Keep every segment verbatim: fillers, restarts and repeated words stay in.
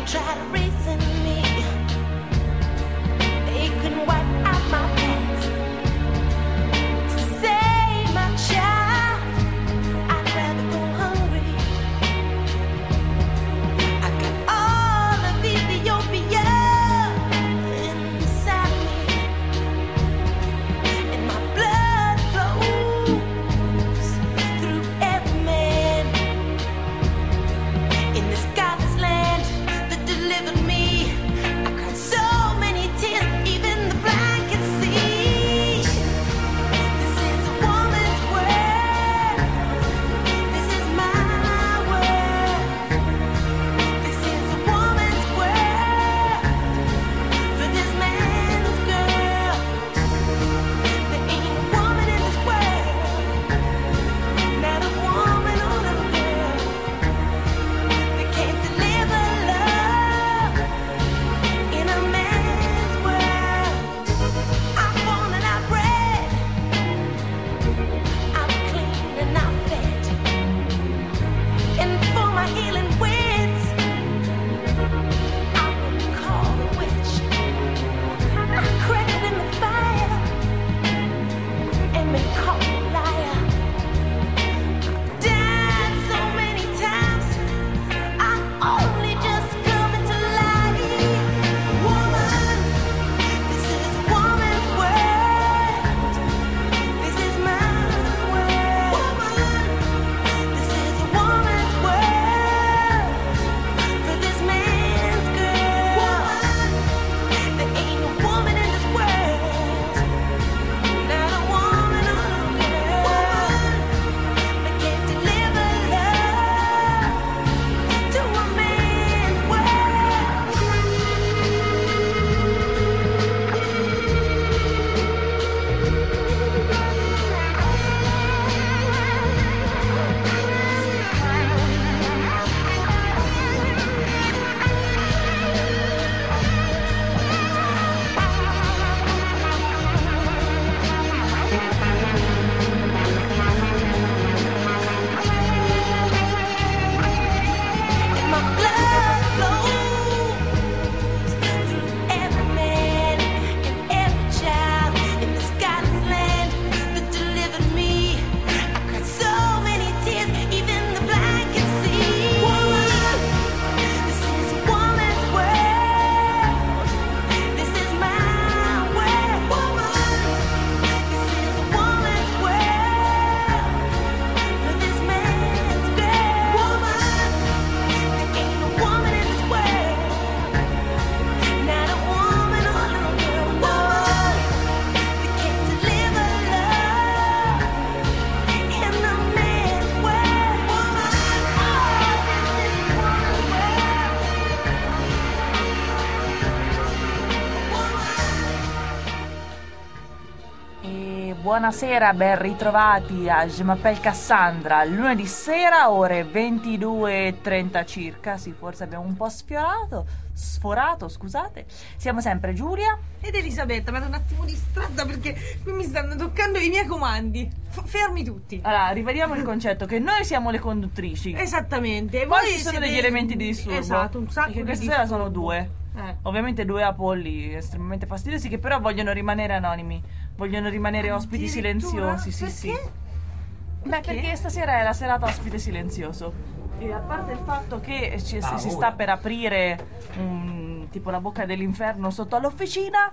Buonasera, ben ritrovati a Je m'appelle Cassandra, lunedì sera, ore ventidue e trenta circa, sì, forse abbiamo un po' sfiorato, sforato, scusate. Siamo sempre Giulia ed Elisabetta, ma ero un attimo distratta perché qui mi stanno toccando i miei comandi. F- fermi tutti. Allora, rivediamo il concetto che noi siamo le conduttrici. Esattamente. E poi voi ci sono siete... degli elementi di disturbo. Esatto, un sacco perché di questa sera disturbo. sono due. Eh. Ovviamente due apolli estremamente fastidiosi che però vogliono rimanere anonimi, vogliono rimanere ospiti silenziosi, sì, perché? sì. Perché? Beh, perché stasera è la serata ospite silenzioso. E a parte il fatto che ci, ah, si sta per aprire um, tipo la bocca dell'inferno sotto all'officina,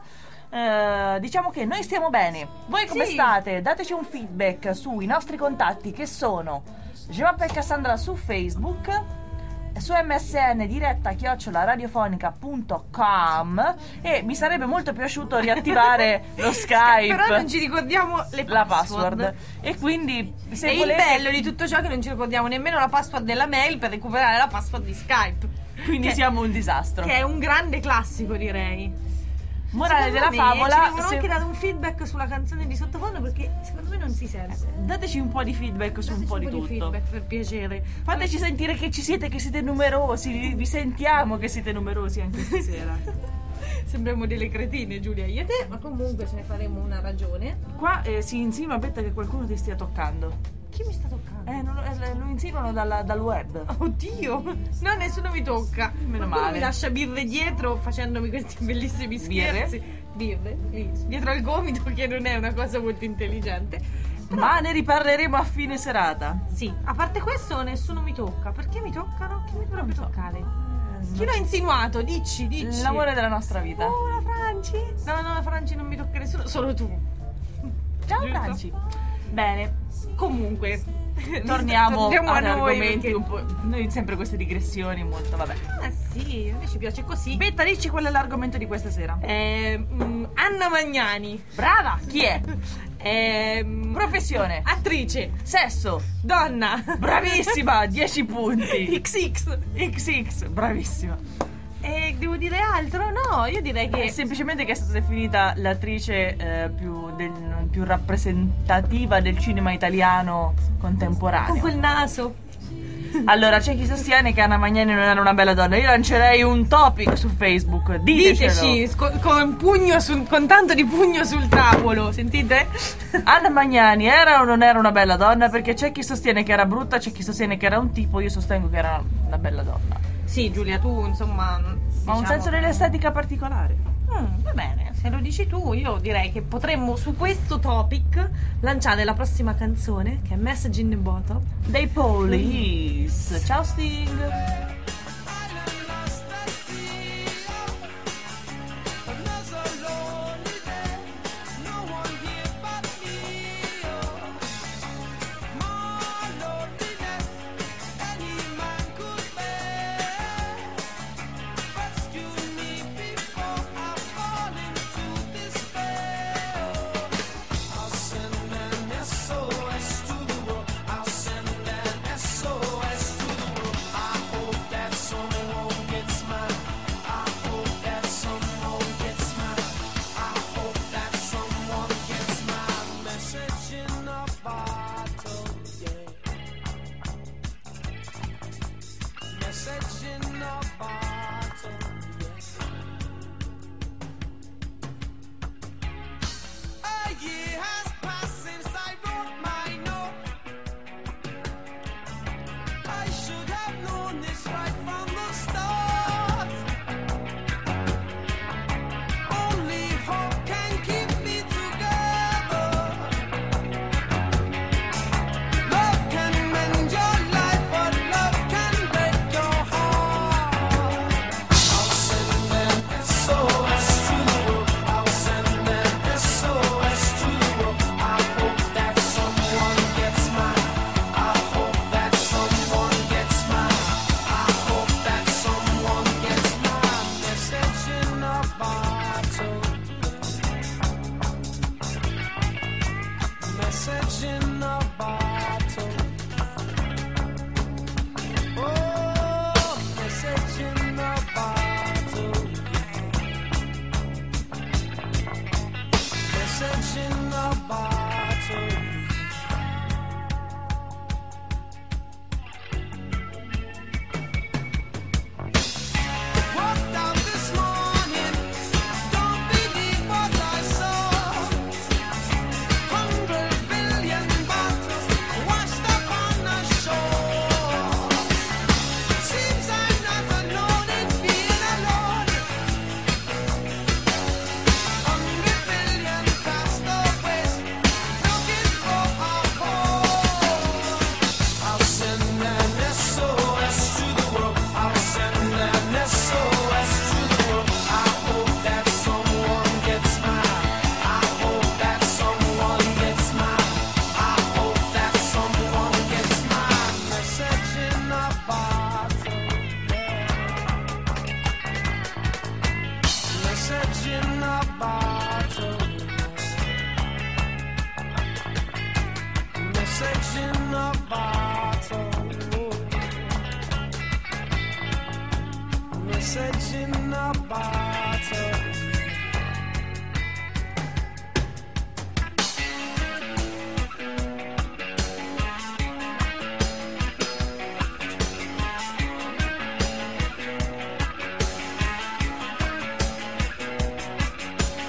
eh, diciamo che noi stiamo bene. Voi come sì. state? Dateci un feedback sui nostri contatti che sono Je m'appelle Cassandra su Facebook, su M S N diretta chiocciola radiofonica punto com, e mi sarebbe molto piaciuto riattivare lo Skype, però non ci ricordiamo le la password. password, e quindi se e volete... il bello di tutto ciò è che non ci ricordiamo nemmeno la password della mail per recuperare la password di Skype, quindi che, siamo un disastro, che è un grande classico, direi. Morale Secondo della me, favola, ci devono se... anche dare un feedback sulla canzone di sottofondo, perché secondo me non si sente. dateci un po' di feedback su Dateci un po' di un po' tutto, di feedback, per piacere. fateci sentire che ci siete, che siete numerosi, vi, vi sentiamo che siete numerosi anche stasera. Sembriamo delle cretine, Giulia, io e te, ma comunque ce ne faremo una ragione. Qua eh, si insinua, aspetta che qualcuno ti stia toccando. Chi mi sta toccando? Eh, non lo, eh, lo insinuano dalla- dal web. Oddio, no, nessuno mi tocca. Meno Qualcuno male. mi lascia birre dietro facendomi questi bellissimi Birre? scherzi. Birre? Lì, dietro al gomito, che non è una cosa molto intelligente. Però, Ma ne riparleremo a fine serata. sì, a parte questo nessuno mi tocca. Perché mi toccano? Chi mi dovrebbe so. toccare? Chi l'ha insinuato? Dici, dici. L'amore della nostra vita. Oh, la Franci? No, no, la Franci non mi tocca nessuno, solo tu. Ciao Giusto? Franci. Bene, Comunque, torniamo, torniamo ad a noi. argomenti perché- un po'. Noi sempre queste digressioni molto, vabbè. Ah sì, a me ci piace così. Betta, dici qual è l'argomento di questa sera. Eh, mm, Anna Magnani. Brava! Chi è? Ehm, Professione. attrice. Sesso. Donna. Bravissima, dieci punti. X X. X X, bravissima. E devo dire altro? No, io direi È che semplicemente che è stata definita l'attrice eh, più, del- più rappresentativa del cinema italiano contemporaneo. con quel naso. Allora, c'è chi sostiene che Anna Magnani non era una bella donna. Io lancerei un topic su Facebook. Ditecelo. Diteci sco- con pugno sul, con tanto di pugno sul tavolo, sentite? Anna Magnani era o non era una bella donna? Perché c'è chi sostiene che era brutta, c'è chi sostiene che era un tipo. Io sostengo che era una bella donna. Sì, Giulia, tu insomma. Ma diciamo- un senso dell'estetica particolare. Mm, va bene, se lo dici tu, io direi che potremmo su questo topic lanciare la prossima canzone, che è Message in the Bottle. Dei Police. Ciao Sting.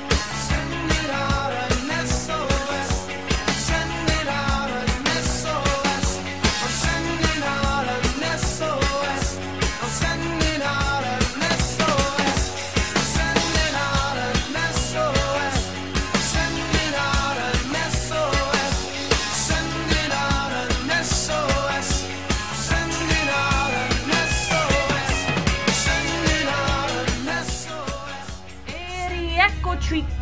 Send it out an S O S. Send it out an S O S.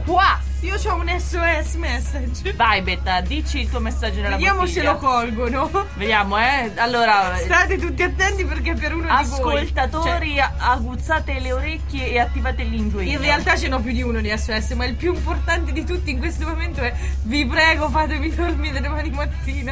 qua. Io ho un S O S message. Vai Betta, dici il tuo messaggio nella Vediamo bottiglia. se lo colgono. Vediamo, eh. Allora, state tutti attenti perché per uno ascoltatori, di voi, cioè, aguzzate le orecchie e attivate l'ingenuità. in realtà ce n'ho più di uno di S O S, ma il più importante di tutti in questo momento è: vi prego, fatemi dormire domani mattina.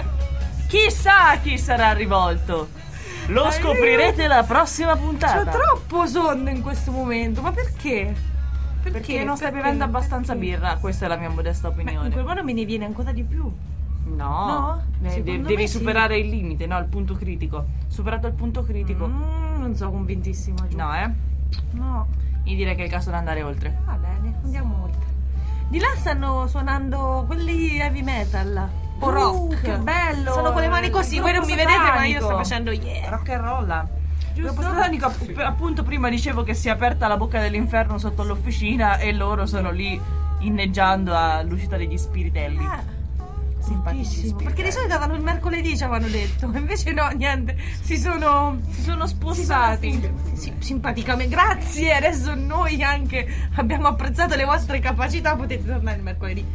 Chissà chi sarà rivolto. Lo scoprirete la prossima puntata. C'ho troppo sonno in questo momento, ma perché? Perché, Perché non stai Perché? bevendo abbastanza Perché? birra, questa è la mia modesta Ma opinione. in quel modo me ne viene ancora di più. No, No? eh, Secondo de- me devi sì. superare il limite, no, il punto critico. Superato il punto critico. Mm, non so, convintissima. Giù. No, eh. No. Io direi che è il caso di andare oltre. Va bene, andiamo oltre. Di là stanno suonando quelli heavy metal o Uh, rock. che bello! Sono con le mani così, Il voi non gruppo mi vedete, ma io satanico. sto facendo yeah. Rock and roll. Giusto? Gruppo satanico, app- appunto prima dicevo che si è aperta la bocca dell'inferno sotto l'officina e loro sono lì inneggiando all'uscita degli spiritelli. Ah, Simpatici tantissimo. spiritelli. Perché di solito vanno il mercoledì, ci avevano detto. Invece no, niente. Si sono Si sono sposati. Sì, simpaticamente. Grazie. Adesso noi anche abbiamo apprezzato le vostre capacità. Potete tornare il mercoledì.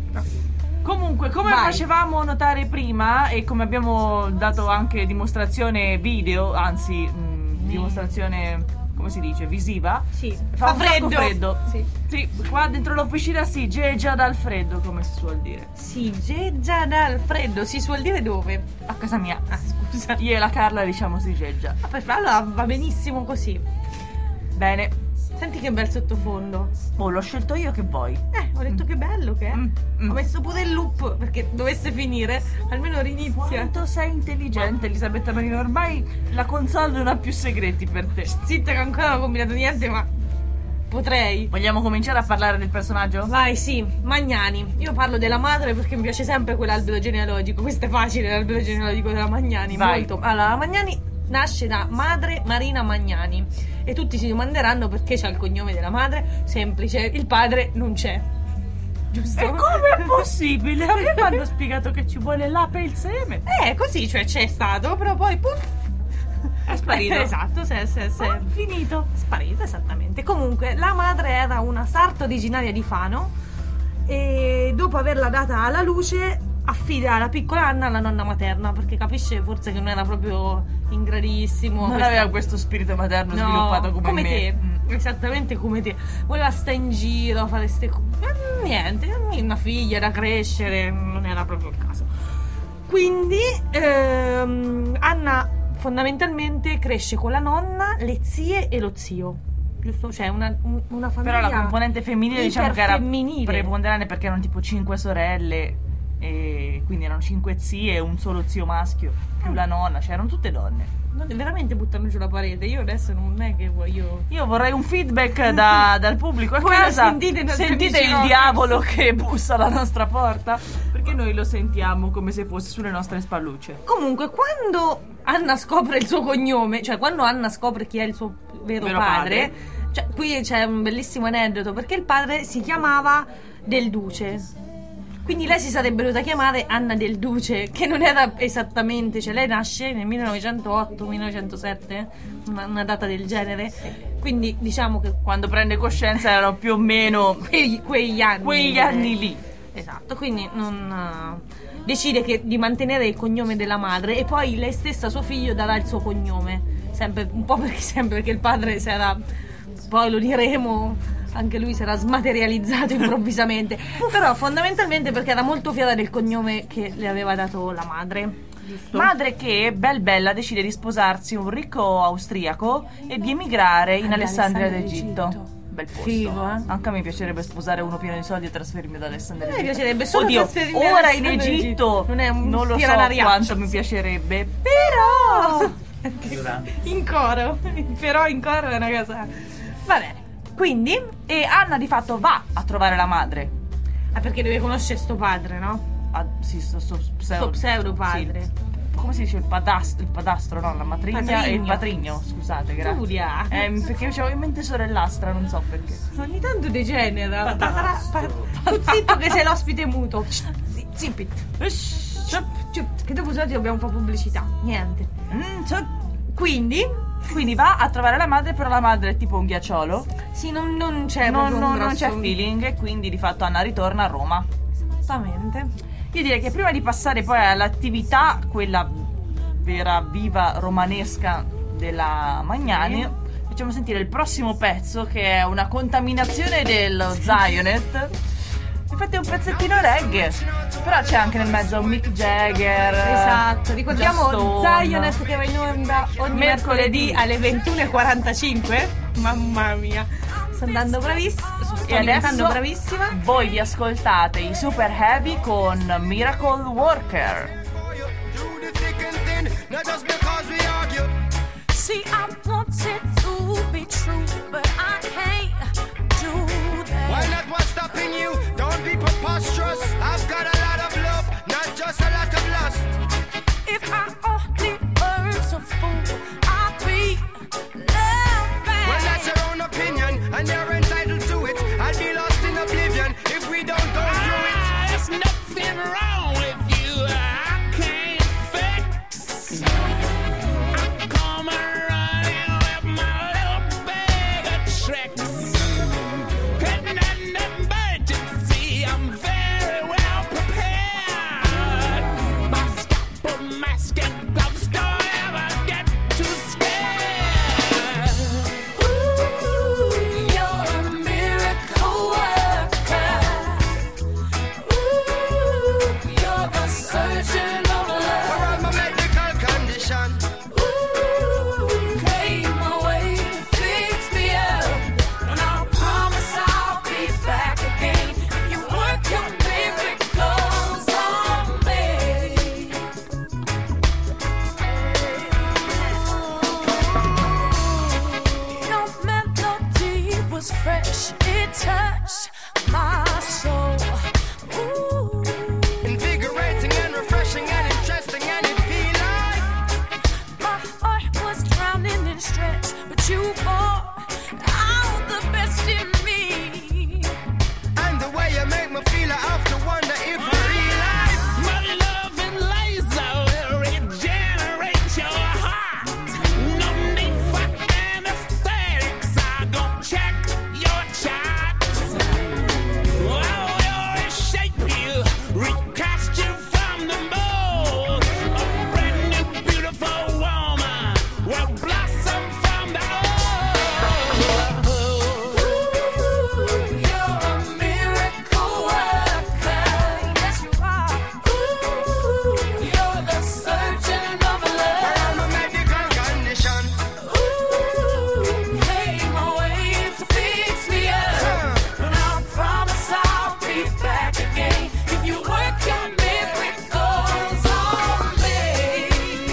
Comunque, come Vai. facevamo notare prima e come abbiamo dato anche dimostrazione video, anzi mh, dimostrazione, come si dice, visiva, Sì. fa, un sacco freddo. Sì. Sì, qua dentro l'officina si geggia dal freddo, come si suol dire. Si geggia dal freddo. Si suol dire dove? A casa mia. Ah, scusa. Io e la Carla diciamo si geggia. Ah, perfetto. Allora va benissimo così. Bene. Senti che bel sottofondo. Oh, l'ho scelto io, che vuoi? Eh, ho detto che bello che è. Mm, mm. Ho messo pure il loop perché dovesse finire, almeno rinizia. Quanto sei intelligente, Elisabetta Marino. Ormai la console non ha più segreti per te. Zitta che ancora non ho combinato niente, ma potrei. Vogliamo cominciare a parlare del personaggio? Vai, sì, Magnani. Io parlo della madre perché mi piace sempre quell'albero genealogico. Questo è facile, l'albero genealogico della Magnani. Vai. Molto. Allora, la Magnani nasce da madre Marina Magnani. E tutti si domanderanno perché c'ha il cognome della madre. Semplice, il padre non c'è. Giusto? E come è possibile? A me mi hanno spiegato che ci vuole l'ape e il seme. Eh, così, cioè c'è stato, però poi puff. È sparito. Esatto, se, se, se. Ah, finito. Sparito, esattamente. Comunque, la madre era una sarta originaria di Fano e dopo averla data alla luce affida la piccola Anna alla nonna materna perché capisce forse che non era proprio in gradissimo. Non questa- aveva questo spirito materno No, sviluppato come, come me. te, Mm. esattamente come te. Voleva stare in giro, fare ste cose. Eh, Niente, una figlia da crescere, non era proprio il caso. Quindi ehm, Anna fondamentalmente cresce con la nonna, le zie e lo zio. Giusto? Cioè una, un- una famiglia. Però la componente femminile diciamo che era iperfemminile. preponderante perché erano tipo cinque sorelle e quindi erano cinque zie e un solo zio maschio più la nonna, cioè erano tutte donne. Non veramente buttano giù la parete. Io adesso non è che voglio. Io vorrei un feedback da- dal pubblico a Voi casa. sentite i nostri Sentite amici il rockers? diavolo che bussa alla nostra porta? Perché noi lo sentiamo come se fosse sulle nostre spallucce. Comunque, quando Anna scopre il suo cognome, cioè quando Anna scopre chi è il suo vero, Vero padre, padre. cioè qui c'è un bellissimo aneddoto perché il padre si chiamava Del Duce. Quindi lei si sarebbe dovuta chiamare Anna Del Duce, che non era esattamente, cioè lei nasce nel millenovecentotto millenovecentosette, una, una data del genere. Quindi diciamo che Quando prende coscienza erano più o meno quegli, quegli anni. quegli anni lì. Esatto, quindi non eh, decide che, di mantenere il cognome della madre e poi lei stessa a suo figlio darà il suo cognome, sempre un po' perché sempre perché il padre si era, poi lo diremo, anche lui si era smaterializzato improvvisamente, però fondamentalmente perché era molto fiera del cognome che le aveva dato la madre. Giusto? Madre che, bel bella, decide di sposarsi un ricco austriaco e di emigrare in Ad Alessandria Alessandria d'Egitto. d'Egitto. Bel posto. Figo, eh? Anche a me piacerebbe sposare uno pieno di soldi e trasferirmi ad Alessandria A me d'Egitto. piacerebbe solo Oddio, trasferirmi ad ora in Alessandria Egitto d'Egitto. Non è un lo so tiranariaccio. quanto mi piacerebbe, però In coro, però in coro è una cosa. Va bene. Quindi, e Anna di fatto va a trovare la madre. ah, perché deve conoscere sto padre, no? Ah, sì, sto, sto pseudo, Sto pseudo padre. sì. Come si dice il padastro, il padastro, no, la matrigna Patrigno. e il patrigno, scusate, grazie. Giulia. Eh, perché avevo in mente sorellastra, non so perché. Ogni tanto degenera. Padastro. Pa- Tu zitto che sei l'ospite muto. Zi- Zippit. Ush, Ciup, Che dopo solito dobbiamo fare pubblicità. Niente. mm, ciao. Quindi, Quindi va a trovare la madre, però la madre è tipo un ghiacciolo. Sì, non, non c'è non, proprio un non, non grosso c'è feeling e quindi di fatto Anna ritorna a Roma. Esattamente. Io direi che prima di passare poi all'attività, quella vera, viva, romanesca della Magnani, sì, facciamo sentire il prossimo pezzo, che è una contaminazione dello Zionet. Infatti è un pezzettino reggae, però c'è anche nel mezzo Mick Jagger. Esatto, ricordiamo Stone. Zionet che va in onda ogni mercoledì alle ventuno e quarantacinque. Mamma mia, sto andando bravissima, sto E diventando adesso bravissima. voi vi ascoltate i Super Heavy con Miracle Worker. See, I want it to be true, but I can't do that. Why not what's stopping you? Don't be preposterous. I've got a lot of love, not just a lot of lust. If I only were so fool, I'd be loved back. Well, that's your own opinion, and you're entitled to it. I'll be lost in oblivion if we don't go through it. There's nothing wrong with you. I can't fix. I come running with my little bag of tricks. And in an emergency, I'm very well prepared. My scalpel, mask, and gloves don't ever get too scared. Ooh, you're a miracle worker. Ooh, you're the surgeon of For love. all my medical condition, Ooh, came my way to fix me up, and I promise I'll be back again. You work your miracles on me. Your melody was fresh, it touched my soul. Ooh. invigorating and refreshing and interesting, and it feel like My heart was drowning in stress, but you brought out the best in me. and the way you make me feel, I have to wonder if I realize. My love and laser will regenerate your heart. No need for anesthetics. I gon' check your charts. I will reshape you, recast you from the mold. A brand new, beautiful woman will blossom from the old. Ooh, you're a miracle worker. Yes, you are. Ooh, you're the surgeon of For love. all my medical condition, Ooh, came my way to fix me up, and I promise I'll be back again if you work your miracles on me.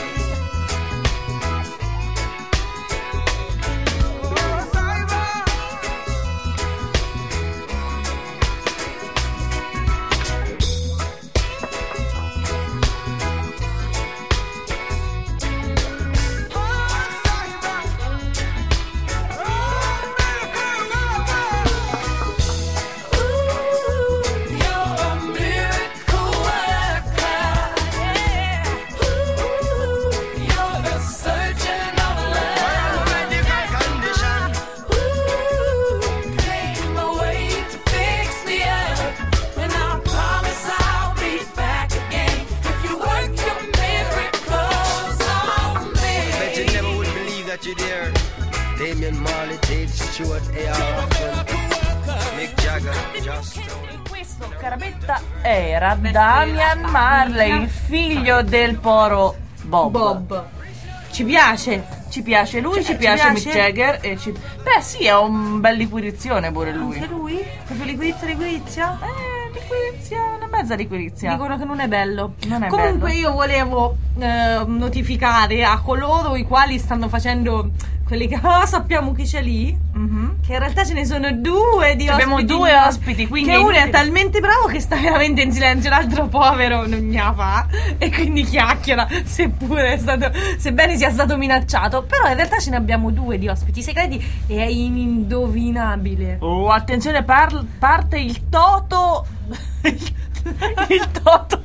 Ooh, you're a miracle worker. Yeah. Ooh, you're the surgeon of for all love. my medical condition, Ooh, came my way to fix me up, and I promise I'll be back again if you work your miracles on bet you me. never would believe that you're there. Damian Marley, Dave Stewart, A R Rahman, Mick Jagger, Just Stone. E questo, carabetta, era Damian Marley, il figlio del poro Bob. Bob. Ci piace. Ci piace lui, Cioè, ci ci piace piace? Mick Jagger e ci... Beh sì, è un bel liquirizzione pure lui. Anche lui? Proprio liquirizia, liquirizia? Eh, liquirizia, una mezza liquirizia. Dicono che non è bello. Non è Comunque bello. io volevo eh, notificare a coloro i quali stanno facendo quelli che ah, sappiamo chi c'è lì, Mhm. che in realtà ce ne sono due di Abbiamo ospiti. due ospiti, quindi che è uno è inutile- talmente bravo che sta veramente in silenzio, l'altro povero non ne fa e quindi chiacchiera, seppure è stato, sebbene sia stato minacciato. Però in realtà ce ne abbiamo due di ospiti segreti e è inindovinabile. Oh, attenzione, par- parte il toto. il, il toto.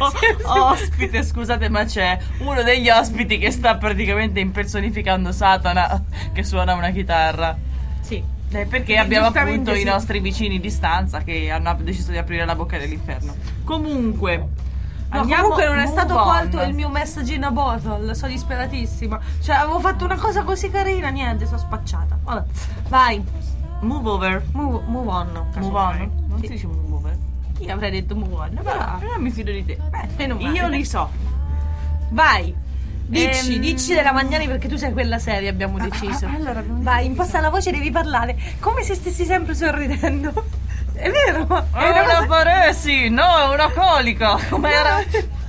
ospite, scusate, ma c'è uno degli ospiti che sta praticamente impersonificando Satana che suona una chitarra. Sì. Eh, perché Eh, abbiamo giustamente appunto sì. i nostri vicini di stanza che hanno deciso di aprire la bocca dell'inferno. Comunque, No, andiamo comunque non è move stato on. colto il mio message in a bottle, sono disperatissima. Cioè, avevo fatto una cosa così carina, niente, sono spacciata. Vabbè, vai, Move over. move, move on. Move on. Non Sì. si dice move over. Io avrei detto move on, però... Però mi fido di te. Beh, meno male. Io li so. Vai, dici, Ehm, dici della Magnani perché tu sei quella seria, abbiamo deciso. ah, allora abbiamo Vai, deciso. imposta la voce, devi parlare come se stessi sempre sorridendo. È vero? È È una una cosa- paresi, no, è una colica. Com'era?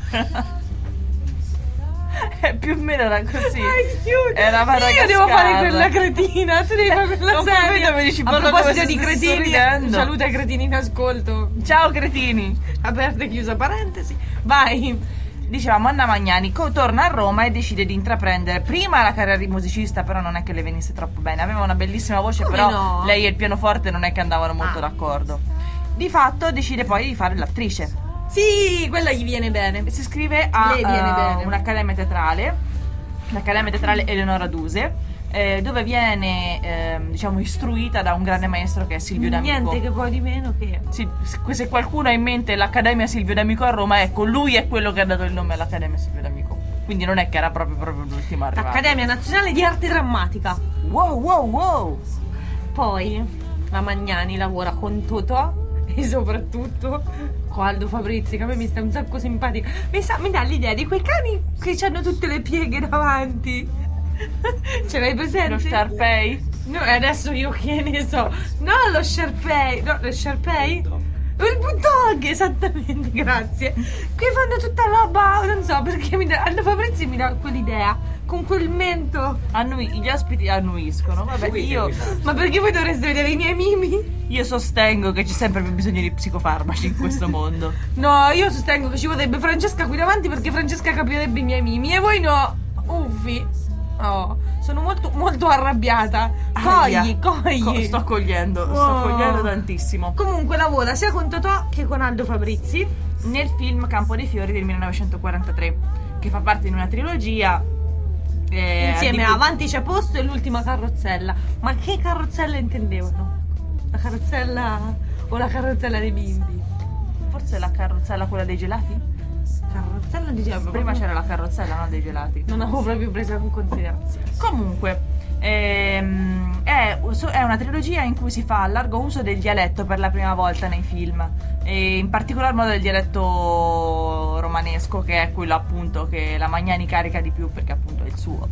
Eh, più o meno era così. Aiuto. Era Io Madagascar. devo fare quella cretina, tu devi fare quella Ho seria. capito, mi dici, A parla come proposito se di stessi cretini, sorridendo. un saluto ai cretini in ascolto. Ciao cretini. Aperta e chiusa parentesi. Vai. Dicevamo, Anna Magnani co- torna a Roma e decide di intraprendere prima la carriera di musicista, però non è che le venisse troppo bene. Aveva una bellissima voce, Come però no? lei e il pianoforte non è che andavano molto Ah. d'accordo. Di fatto decide poi di fare l'attrice. Sì, quella gli viene bene. Si iscrive a Le viene eh, bene. un'accademia teatrale, l'Accademia Teatrale Eleonora Duse, eh, dove viene ehm, diciamo istruita da un grande maestro che è Silvio D'Amico. Niente che poi di meno che... Sì, se qualcuno ha in mente l'Accademia Silvio D'Amico a Roma, ecco, lui è quello che ha dato il nome all'Accademia Silvio D'Amico. Quindi non è che era proprio, proprio l'ultimo arrivato. L'Accademia Nazionale di Arte Drammatica. Wow, wow, wow. Poi la Magnani lavora con Totò e soprattutto con Aldo Fabrizi, che a me mi sta un sacco simpatica. Mi, sa, mi dà l'idea di quei cani che hanno tutte le pieghe davanti. Ce l'hai presente? Lo Sharpei? No, e adesso io che ne so. No, lo Sharpei. No, lo Sharpei? Il Bulldog, esattamente, grazie. Qui fanno tutta roba, non so perché mi dà, Aldo Fabrizi mi dà quell'idea, con quel mento. Annui- gli ospiti annuiscono. Vabbè, io, Ma perché voi dovreste vedere i miei mimi? io sostengo che c'è sempre più bisogno di psicofarmaci in questo mondo. No, io sostengo che ci vorrebbe Francesca qui davanti perché Francesca capirebbe i miei mimi e voi no. Uffi. Oh, sono molto molto arrabbiata. Cogli, Aia. cogli. Co- sto cogliendo, sto Oh. cogliendo tantissimo. Comunque lavora sia con Totò che con Aldo Fabrizi. Nel film Campo dei Fiori del millenovecentoquarantatré, che fa parte di una trilogia. eh, Insieme di a cui- Avanti c'è posto e l'ultima carrozzella. Ma che carrozzella intendevano? La carrozzella o la carrozzella dei bimbi? Forse la carrozzella, quella dei gelati? Carrozzella di Gemma. Prima c'era la carrozzella, no, dei gelati. Non avevo proprio preso in considerazione. Comunque, ehm, è, è una trilogia in cui si fa largo uso del dialetto per la prima volta nei film, e in particolar modo del dialetto romanesco, che è quello appunto che la Magnani carica di più perché appunto è il suo.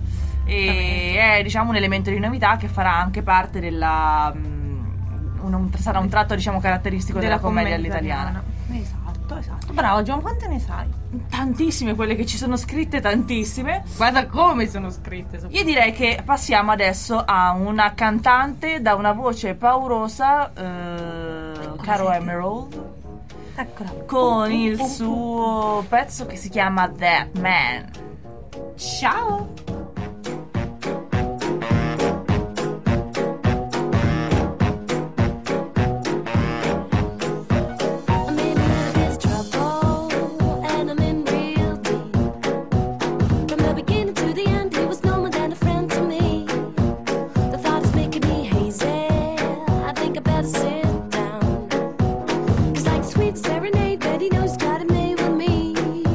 E è, diciamo, un elemento di novità che farà anche parte della mm, un, un- sarà un tratto, diciamo, caratteristico della, commedia all'italiana. Esatto, esatto. Bravo, Gio, ma quante ne sai? Tantissime quelle che ci sono scritte, tantissime. Guarda come sono scritte. Io direi che passiamo adesso a una cantante da una voce paurosa, eh, Caro senti? Emerald, Eccola. con il suo pezzo che si chiama That Man. Ciao. I'm in a little bit of trouble, and I'm in real deep. From the beginning to the end, he was no more than a friend to me. The thought is making me hazy. I think I better sit down. 'Cause like a sweet serenade that he knows got it made with me.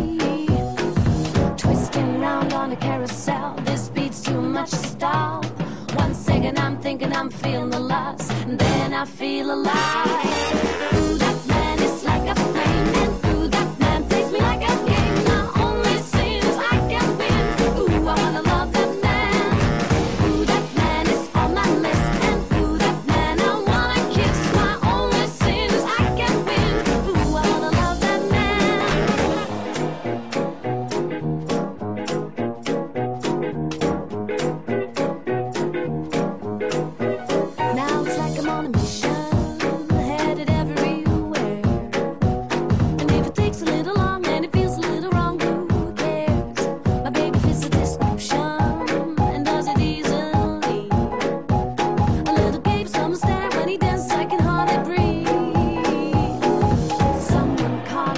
Twisting round on a carousel, this beat's too much to stop. One second I'm thinking I'm feeling the lust, and then I feel alive. Ooh, that man is like a flame, and ooh, that man plays me like a game. My only sin is I can win. Ooh, I wanna love that man. Ooh, that man is on my list, and ooh, that man I wanna kiss. My only sin is I can win. Ooh, I wanna love that man. Now it's like I'm on a mission,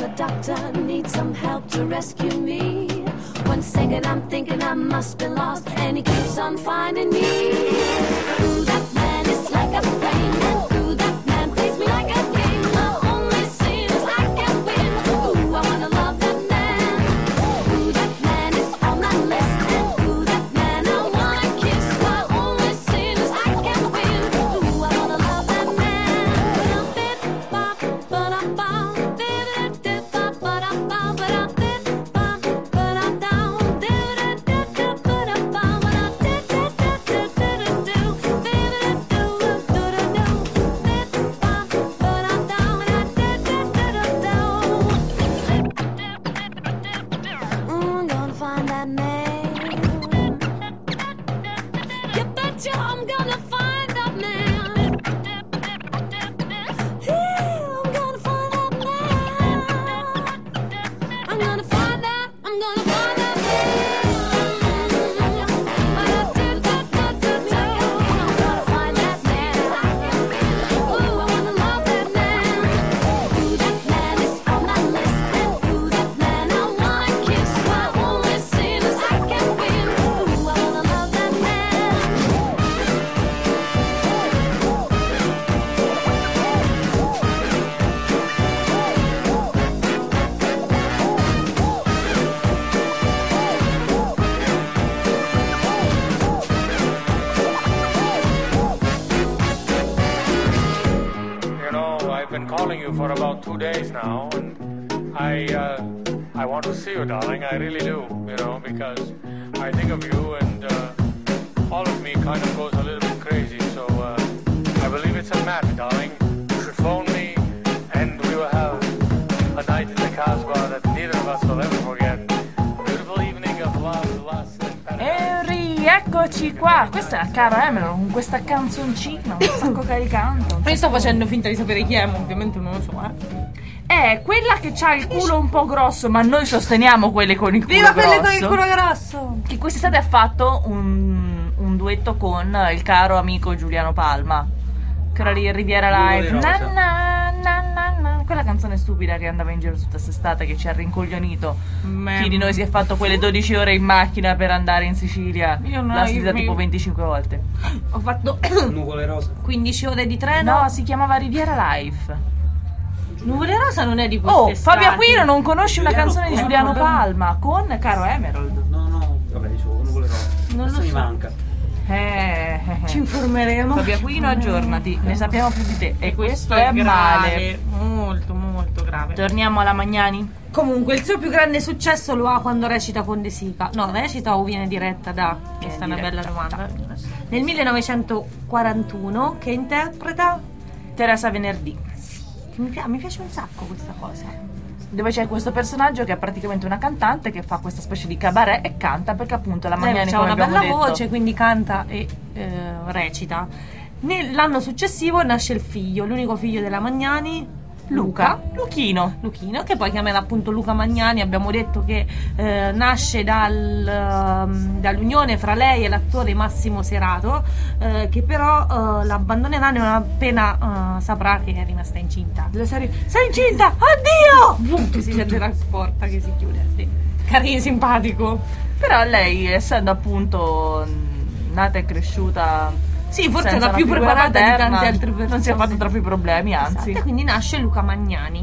the doctor needs some help to rescue me. One second I'm thinking I must be lost, and he keeps on finding me. Ooh, that man is like a flame, and ooh, that man plays me like a game. The only sin is I can't win. Ooh, I wanna love that man. Ooh, that man is on my list, and ooh, that man I wanna kiss. The only sin is I can't win. Ooh, I wanna love that man. I'm gonna find that man. You betcha I'm gonna find that man. Yeah, I'm gonna find that man. I'm gonna find that, I'm gonna find that man. I'm gonna find that man. Ooh, I wanna love that man. Ooh, that man is on my list, and ooh, that man I wanna kiss. My only sin is I can't win. Ooh, I wanna love that man. You know, I've been calling you for about two days now, and I, uh, I want to see you, darling. I really do, you know, because I think of you, and uh, all of me kind of goes a little bit crazy. So uh, I believe it's a match, darling. You should phone me, and we will have a night in the Casbah that neither of us will ever forget. Beautiful evening of love, lust, and paradise. E rieccoci qua. Questa è Caro Emerald con questa canzoncina, un sacco caricante. Io sto facendo finta di sapere chi è, ma ovviamente non lo so, eh. È quella che ha il culo un po' grosso, ma noi sosteniamo quelle con il culo Viva grosso. quelle con il culo grosso! Che quest'estate ha fatto un, un duetto con il caro amico Giuliano Palma. Che era lì in Riviera Live. Nuvole Na, rosa. na, na, na, na. Quella canzone stupida che andava in giro tutta quest'estate, che ci ha rincoglionito. Me- Chi di noi si è fatto quelle dodici ore in macchina per andare in Sicilia? Io no, L'ha io- sentita io- tipo venticinque volte. Ho fatto Nuvole rosa. quindici ore di treno. No, si chiamava Riviera Live. Nuvole rosa non è di Oh, quest'estate. Fabio Aquino non conosci una Giuliano canzone di Palma. Giuliano Palma con Caro Emerald? No, no, vabbè, dicevo Nuvole rosa. Non Questo lo mi so. manca. Eh, eh, eh. Ci informeremo. Fabio Aquino, aggiornati, ne sappiamo più di te. E questo è è grave, male. molto molto grave. Torniamo alla Magnani. Comunque il suo più grande successo lo ha quando recita con De Sica. No, recita o viene diretta da? Questa è una diretta. bella domanda. Nel millenovecentoquarantuno che interpreta? Teresa Venerdì, Che mi, pi- mi piace un sacco questa cosa. dove c'è questo personaggio che è praticamente una cantante che fa questa specie di cabaret e canta, perché appunto la Lei Magnani, ha come una abbiamo bella detto, voce, quindi canta e eh, recita. Nell'anno successivo nasce il figlio, l'unico figlio della Magnani, Luca, Luchino. Luchino, che poi chiamerà appunto Luca Magnani. Abbiamo detto che eh, nasce dal, ehm, dall'unione fra lei e l'attore Massimo Serato, eh, che però eh, l'abbandonerà non appena eh, saprà che è rimasta incinta. Delle serie, sei incinta, addio! Vum, che si sente la porta che si chiude. Sì. Carino, simpatico. Però lei, essendo appunto mh, nata e cresciuta, Sì, forse senza era più una figura preparata di paterna, tante altre persone. non si è fatto troppi problemi, anzi. Esatto, e quindi nasce Luca Magnani.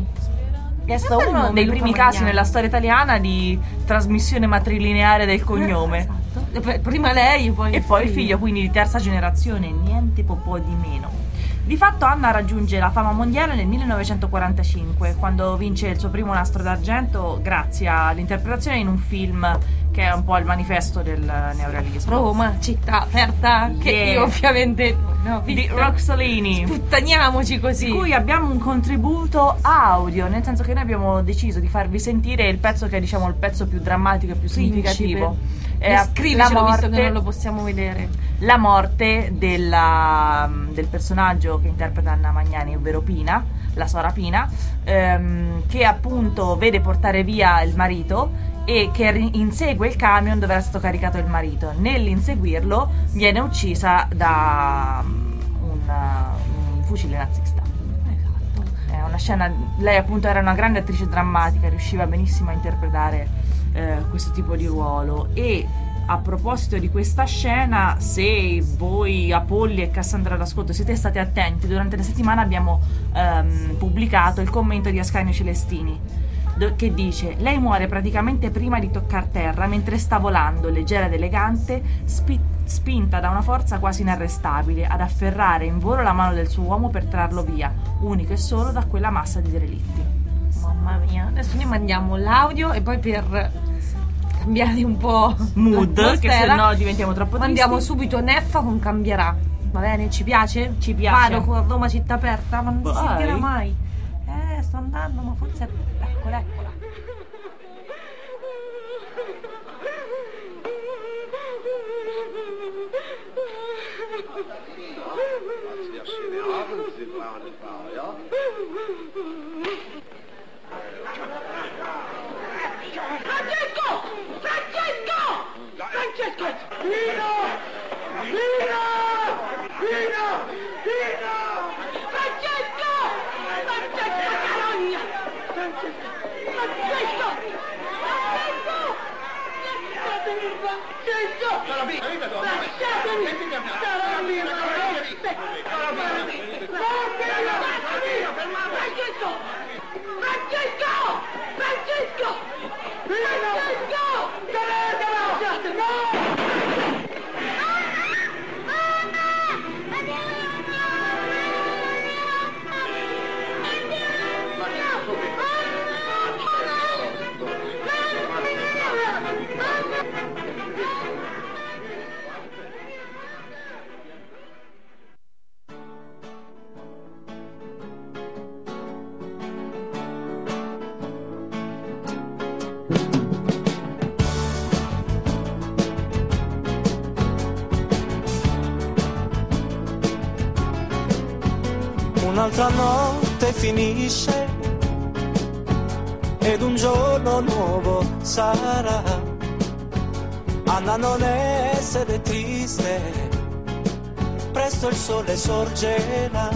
È stato Guarda il uno nome, dei Luca primi Magnani. casi nella storia italiana di trasmissione matrilineare del cognome. Esatto. E poi- Prima lei, poi E poi il figlio, quindi di terza generazione, niente po' po' di meno. Di fatto Anna raggiunge la fama mondiale nel millenovecentoquarantacinque, quando vince il suo primo nastro d'argento grazie all'interpretazione in un film che è un po' il manifesto del neorealismo. Roma, città aperta, che Yeah. io ovviamente no, Di Roxolini, sputtaniamoci così. di cui abbiamo un contributo audio, nel senso che noi abbiamo deciso di farvi sentire il pezzo che è, diciamo, il pezzo più drammatico e più significativo. È Scrivicelo la visto che morte- non lo possiamo vedere. la morte della, del personaggio che interpreta Anna Magnani, ovvero Pina, la suora Pina, ehm, che appunto vede portare via il marito e che ri- insegue il camion dove era stato caricato il marito. Nell'inseguirlo viene uccisa da um, un, uh, un fucile nazista. Esatto. È una scena, lei appunto era una grande attrice drammatica, riusciva benissimo a interpretare eh, questo tipo di ruolo. E a proposito di questa scena, se voi Apolli e Cassandra d'ascolto siete stati attenti, durante la settimana abbiamo ehm, pubblicato il commento di Ascanio Celestini, do- che dice: lei muore praticamente prima di toccar terra mentre sta volando, leggera ed elegante, spi- spinta da una forza quasi inarrestabile ad afferrare in volo la mano del suo uomo per trarlo via, unico e solo da quella massa di derelitti. Mamma mia, adesso noi mandiamo l'audio e poi per cambiare un po' Mood, che l'atmosfera, se no diventiamo troppo tristi. mandiamo subito Neffa con Cambierà. Va bene? Ci piace? Ci piace. Vado con Roma città aperta, ma non si Vai. sentirà mai. Eh, sto andando, ma forse eccola, eccola. Francesco! Francesco! Francesco! Vino! Vino! Vino! Vino! Francesco! Francesco Carogna! Francesco! Francesco! Francesco! Lasciatemi! Francesco! Lasciatemi! Lasciatemi! Francesco! Francesco! Francesco! Francesco! Lasciatemi! Un'altra notte finisce ed un giorno nuovo sarà. Anna, non essere triste, presto il sole sorgerà.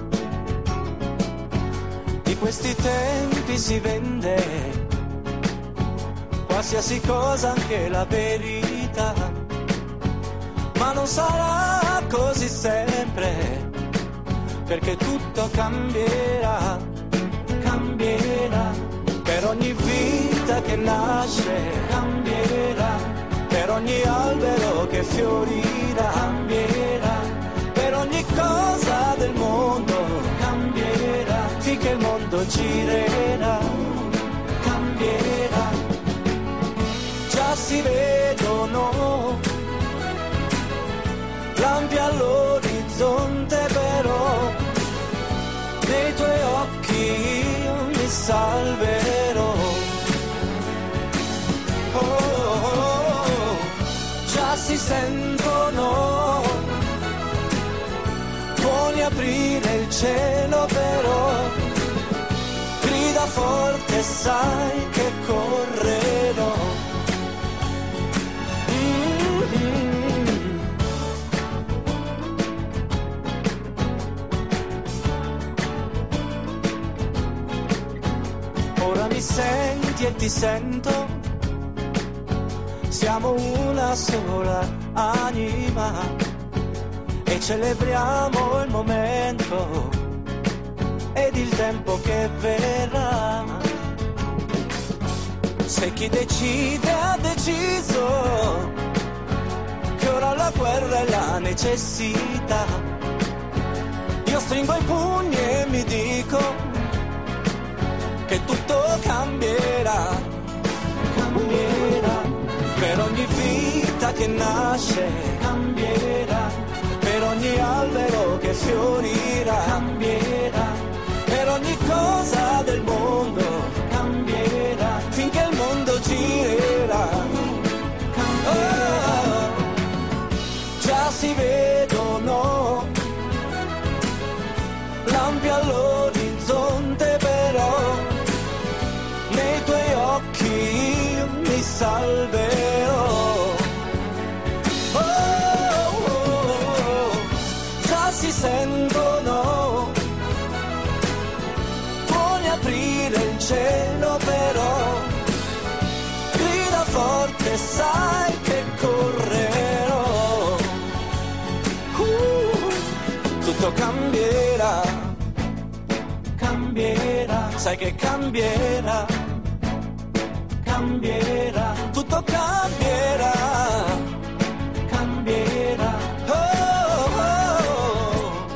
Di questi tempi si vende qualsiasi cosa, anche la verità, ma non sarà così sempre, perché tutto cambierà, cambierà, per ogni vita che nasce cambierà, per ogni albero che fiorirà cambierà, per ogni cosa del mondo cambierà, finché il mondo girerà, cambierà. Già si vedono lampi all'orizzonte, però nei tuoi occhi io mi salverò. Oh, oh, oh, già si sentono tuoni aprire il cielo, però grida forte, sai che correrò. Mm-hmm. Ora mi senti e ti sento, siamo una sola anima e celebriamo il momento ed il tempo che verrà. Se chi decide ha deciso che ora la guerra è la necessità, io stringo i pugni e mi dico che tutto cambierà, cambierà, per ogni vita che nasce cambierà, per ogni albero che fiorirà cambierà, per ogni cosa del mondo cambierà, finché il mondo girerà, cambierà. Oh, già si vedono lampi all'orizzonte, però nei tuoi occhi io mi salverò. Oh, oh, oh, già si sentono e sai che correrò. Uh, tutto cambierà, cambierà, sai che cambierà, cambierà, tutto cambierà, cambierà. Oh, oh,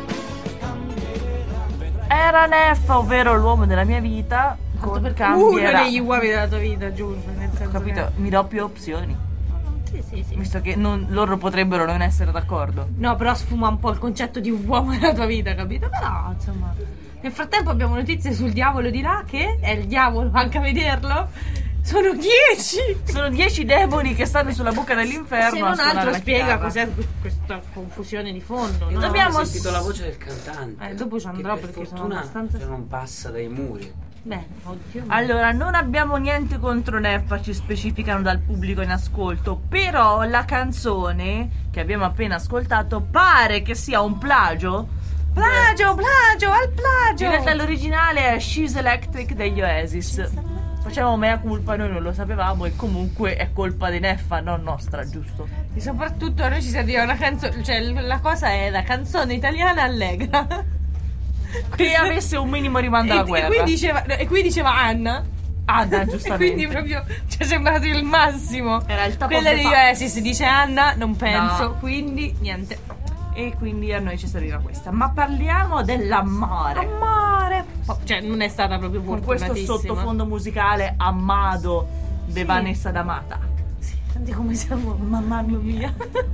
cambierà. Era Neffa, ovvero l'uomo della mia vita, con Uno cambierà. degli uomini della tua vita, giusto? Nel senso Capito? che- Mi do più opzioni, Sì, sì, sì. visto che non- loro potrebbero non essere d'accordo. No, però sfuma un po' il concetto di un uomo nella tua vita, capito? Però, insomma. Nel frattempo abbiamo notizie sul diavolo di là, che è il diavolo, anche a vederlo. Sono dieci! Sono dieci demoni che stanno sulla bocca dell'inferno. Se a non suonare altro la spiega chitarra. cos'è questa confusione di fondo. Io No? non Dobbiamo ho sentito la voce del cantante. Eh, dopo ci che andrò per perché sono fortuna abbastanza- non passa dai muri. Bene, oddio. Allora, non abbiamo niente contro Neffa, ci specificano dal pubblico in ascolto, però la canzone che abbiamo appena ascoltato pare che sia un plagio. Plagio, plagio, al plagio! In realtà l'originale è She's Electric degli Oasis. Facciamo mea culpa, noi non lo sapevamo e comunque è colpa di Neffa, non nostra, giusto? E soprattutto a noi ci serviva una canzone, cioè la cosa è la canzone italiana allegra. Che avesse un minimo rimando alla E, e, guerra. qui diceva, e qui diceva Anna. Anna, E giustamente. quindi proprio ci è sembrato il massimo. Era il top Quella of the di top. Oasis dice Anna, non penso. No. Quindi niente. E quindi a noi ci serviva questa. Ma parliamo dell'amare. Amore. Oh, cioè non è stata proprio Con questo fortunatissima. sottofondo musicale Amado de Sì. Vanessa D'Amata. Sì, senti come siamo. Mamma mia.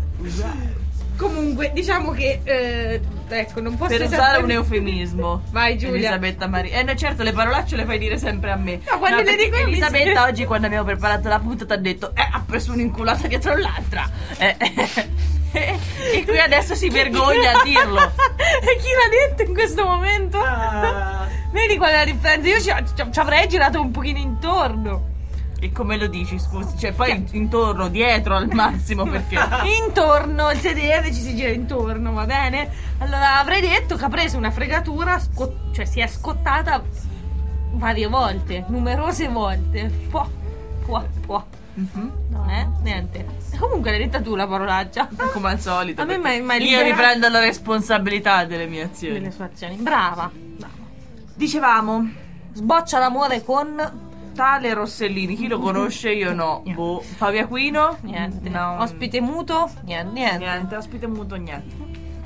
Comunque, diciamo che eh, ecco, non posso Per usare esattamente- un eufemismo. Vai Giulia. Elisabetta Maria. Eh no, certo, le parolacce le fai dire sempre a me. No, quando le perché dico io mi Elisabetta sembra- oggi quando abbiamo preparato la puntata ha detto eh, ha preso un'inculata dietro l'altra. Eh, eh, e qui adesso si vergogna a dirlo. E chi l'ha detto in questo momento? Ah. Vedi qual è la differenza? Io ci, ci- ci avrei girato un pochino intorno. E come lo dici, scusi? Cioè, poi intorno, dietro al massimo, perché Intorno, il sedere ci si gira intorno, va bene? Allora avrei detto che ha preso una fregatura, sco- cioè si è scottata varie volte, numerose volte. Può, può, può. Mhm. No, eh? Niente. E comunque l'hai detta tu la parolaccia. come al solito. A me perché m'hai- m'hai io liberato- riprendo la responsabilità delle mie azioni. Delle sue azioni. Brava. Brava. Dicevamo, Sboccia l'amore con tale Rossellini, chi lo conosce? Io no. Niente. Boh. Fabio Aquino? niente. No. Ospite muto? Niente. Niente. Niente, ospite muto, niente.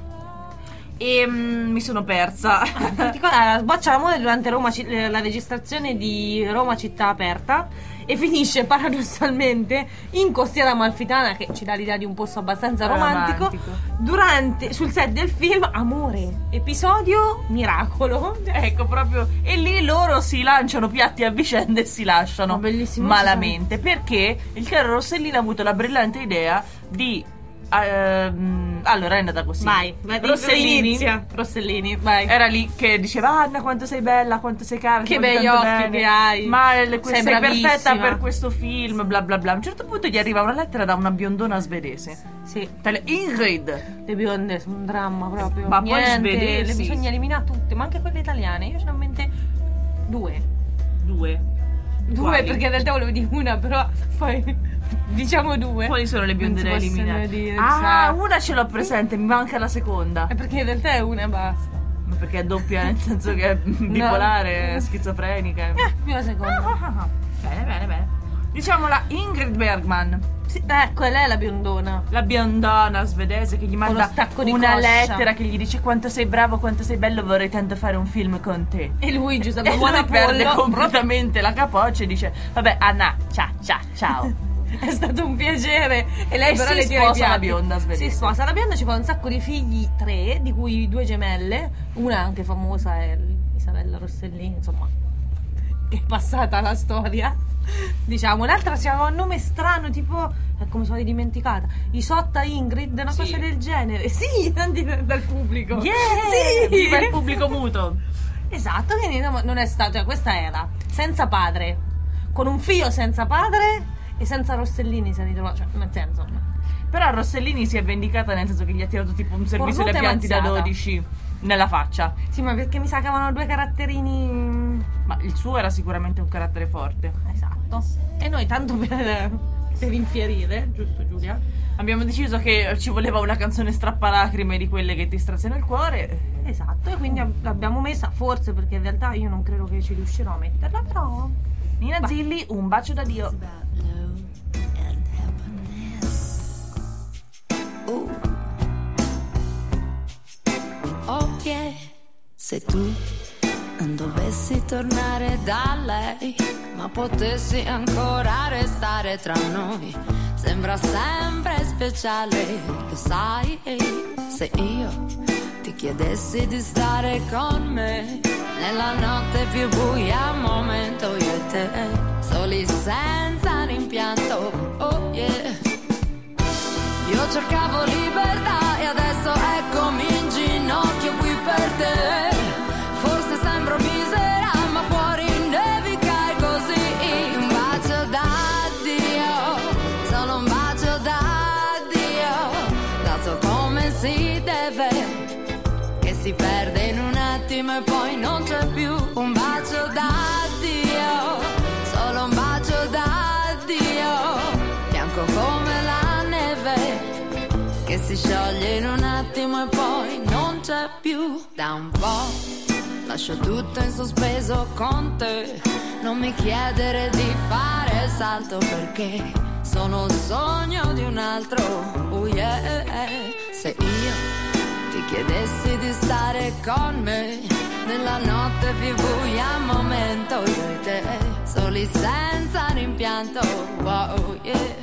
E mm, mi sono persa. Allora, sboccia l'amore durante Roma, ci- la registrazione di Roma città aperta e finisce paradossalmente in Costiera Amalfitana, che ci dà l'idea di un posto abbastanza romantico, Romantico. durante sul set del film Amore, episodio miracolo. Ecco, proprio. E lì loro si lanciano piatti a vicenda e si lasciano Oh, bellissimo. malamente. Perché il caro Rossellini ha avuto la brillante idea di. ehm, allora è andata così. Vai, vai, Rossellini inizia. Rossellini, vai. era lì che diceva Anna quanto sei bella, quanto sei cara, Che ti voglio begli tanto occhi bene. che hai. Ma le- Sei sei, bravissima. perfetta per questo film, bla bla bla. A un certo punto gli arriva una lettera da una biondona svedese, Sì. tale Ingrid. Le bionde sono un dramma proprio. Ma poi Niente, svedesi. le bisogna eliminare tutte, ma anche quelle italiane. Io ce ne ho in mente due. Due. Due, Quali? perché in realtà volevo dire una, però poi diciamo due. Quali sono le bionde da Non si possono eliminare? dire, Ah, sa. una ce l'ho presente, mi manca la seconda. È perché in realtà è una e basta. Ma perché è doppia, nel senso che è bipolare, è schizofrenica. Eh, più la seconda. Bene, bene, bene. Diciamola Ingrid Bergman, Sì, ecco, lei è la biondona. la biondona svedese che gli lo manda stacco di una coscia. lettera che gli dice quanto sei bravo, quanto sei bello, vorrei tanto fare un film con te. E lui, giusto, E come buon lui perde Apollo. completamente la capoccia e dice vabbè Anna, ciao, ciao, ciao. È stato un piacere. E lei E però si le tira i sposa la piatti. bionda svedese. Si sposa la bionda, ci fa un sacco di figli, tre, di cui due gemelle. Una anche famosa è Isabella Rossellini, insomma, che è passata alla storia. Diciamo, l'altra si aveva un nome strano, tipo, è come sono dimenticata, Isotta Ingrid, una Sì. cosa del genere. Sì, tanti dal pubblico. Yeah! Sì! Viva il pubblico muto. Esatto, quindi no, non è stato, cioè, questa era senza padre, con un figlio senza padre e senza Rossellini, si è ritrovato, cioè, nel senso. Però Rossellini si è vendicata nel senso che gli ha tirato tipo un servizio Cornuta da e pianti da mazziata. dodici nella faccia. Sì, ma perché mi sa che avevano due caratterini. Ma il suo era sicuramente un carattere forte. Esatto. E noi tanto per per infierire, giusto Giulia? Abbiamo deciso che ci voleva una canzone strappalacrime di quelle che ti straziano il cuore. Esatto, e quindi ab- l'abbiamo messa forse perché in realtà io non credo che ci riuscirò a metterla, però Nina Zilli, Un bacio da Dio. Oh yeah, se tu non dovessi tornare da lei, ma potessi ancora restare tra noi, sembra sempre speciale, lo sai, se io ti chiedessi di stare con me, nella notte più buia, momento io e te, soli senza rimpianto, oh yeah. Io cercavo libertà e adesso eccomi in ginocchio qui per te. Forse sembro misera ma fuori nevica e così. Un bacio da Dio, solo un bacio da Dio, dato come si deve, che si perde in un attimo e poi non c'è più. Un bacio da Dio, solo un bacio da Dio, bianco come la neve, che si scioglie in un attimo e poi non c'è più. Da un po' lascio tutto in sospeso con te, non mi chiedere di fare il salto perché sono il sogno di un altro, oh yeah. Se io ti chiedessi di stare con me, nella notte più buia, momento io e te, soli senza rimpianto, wow yeah.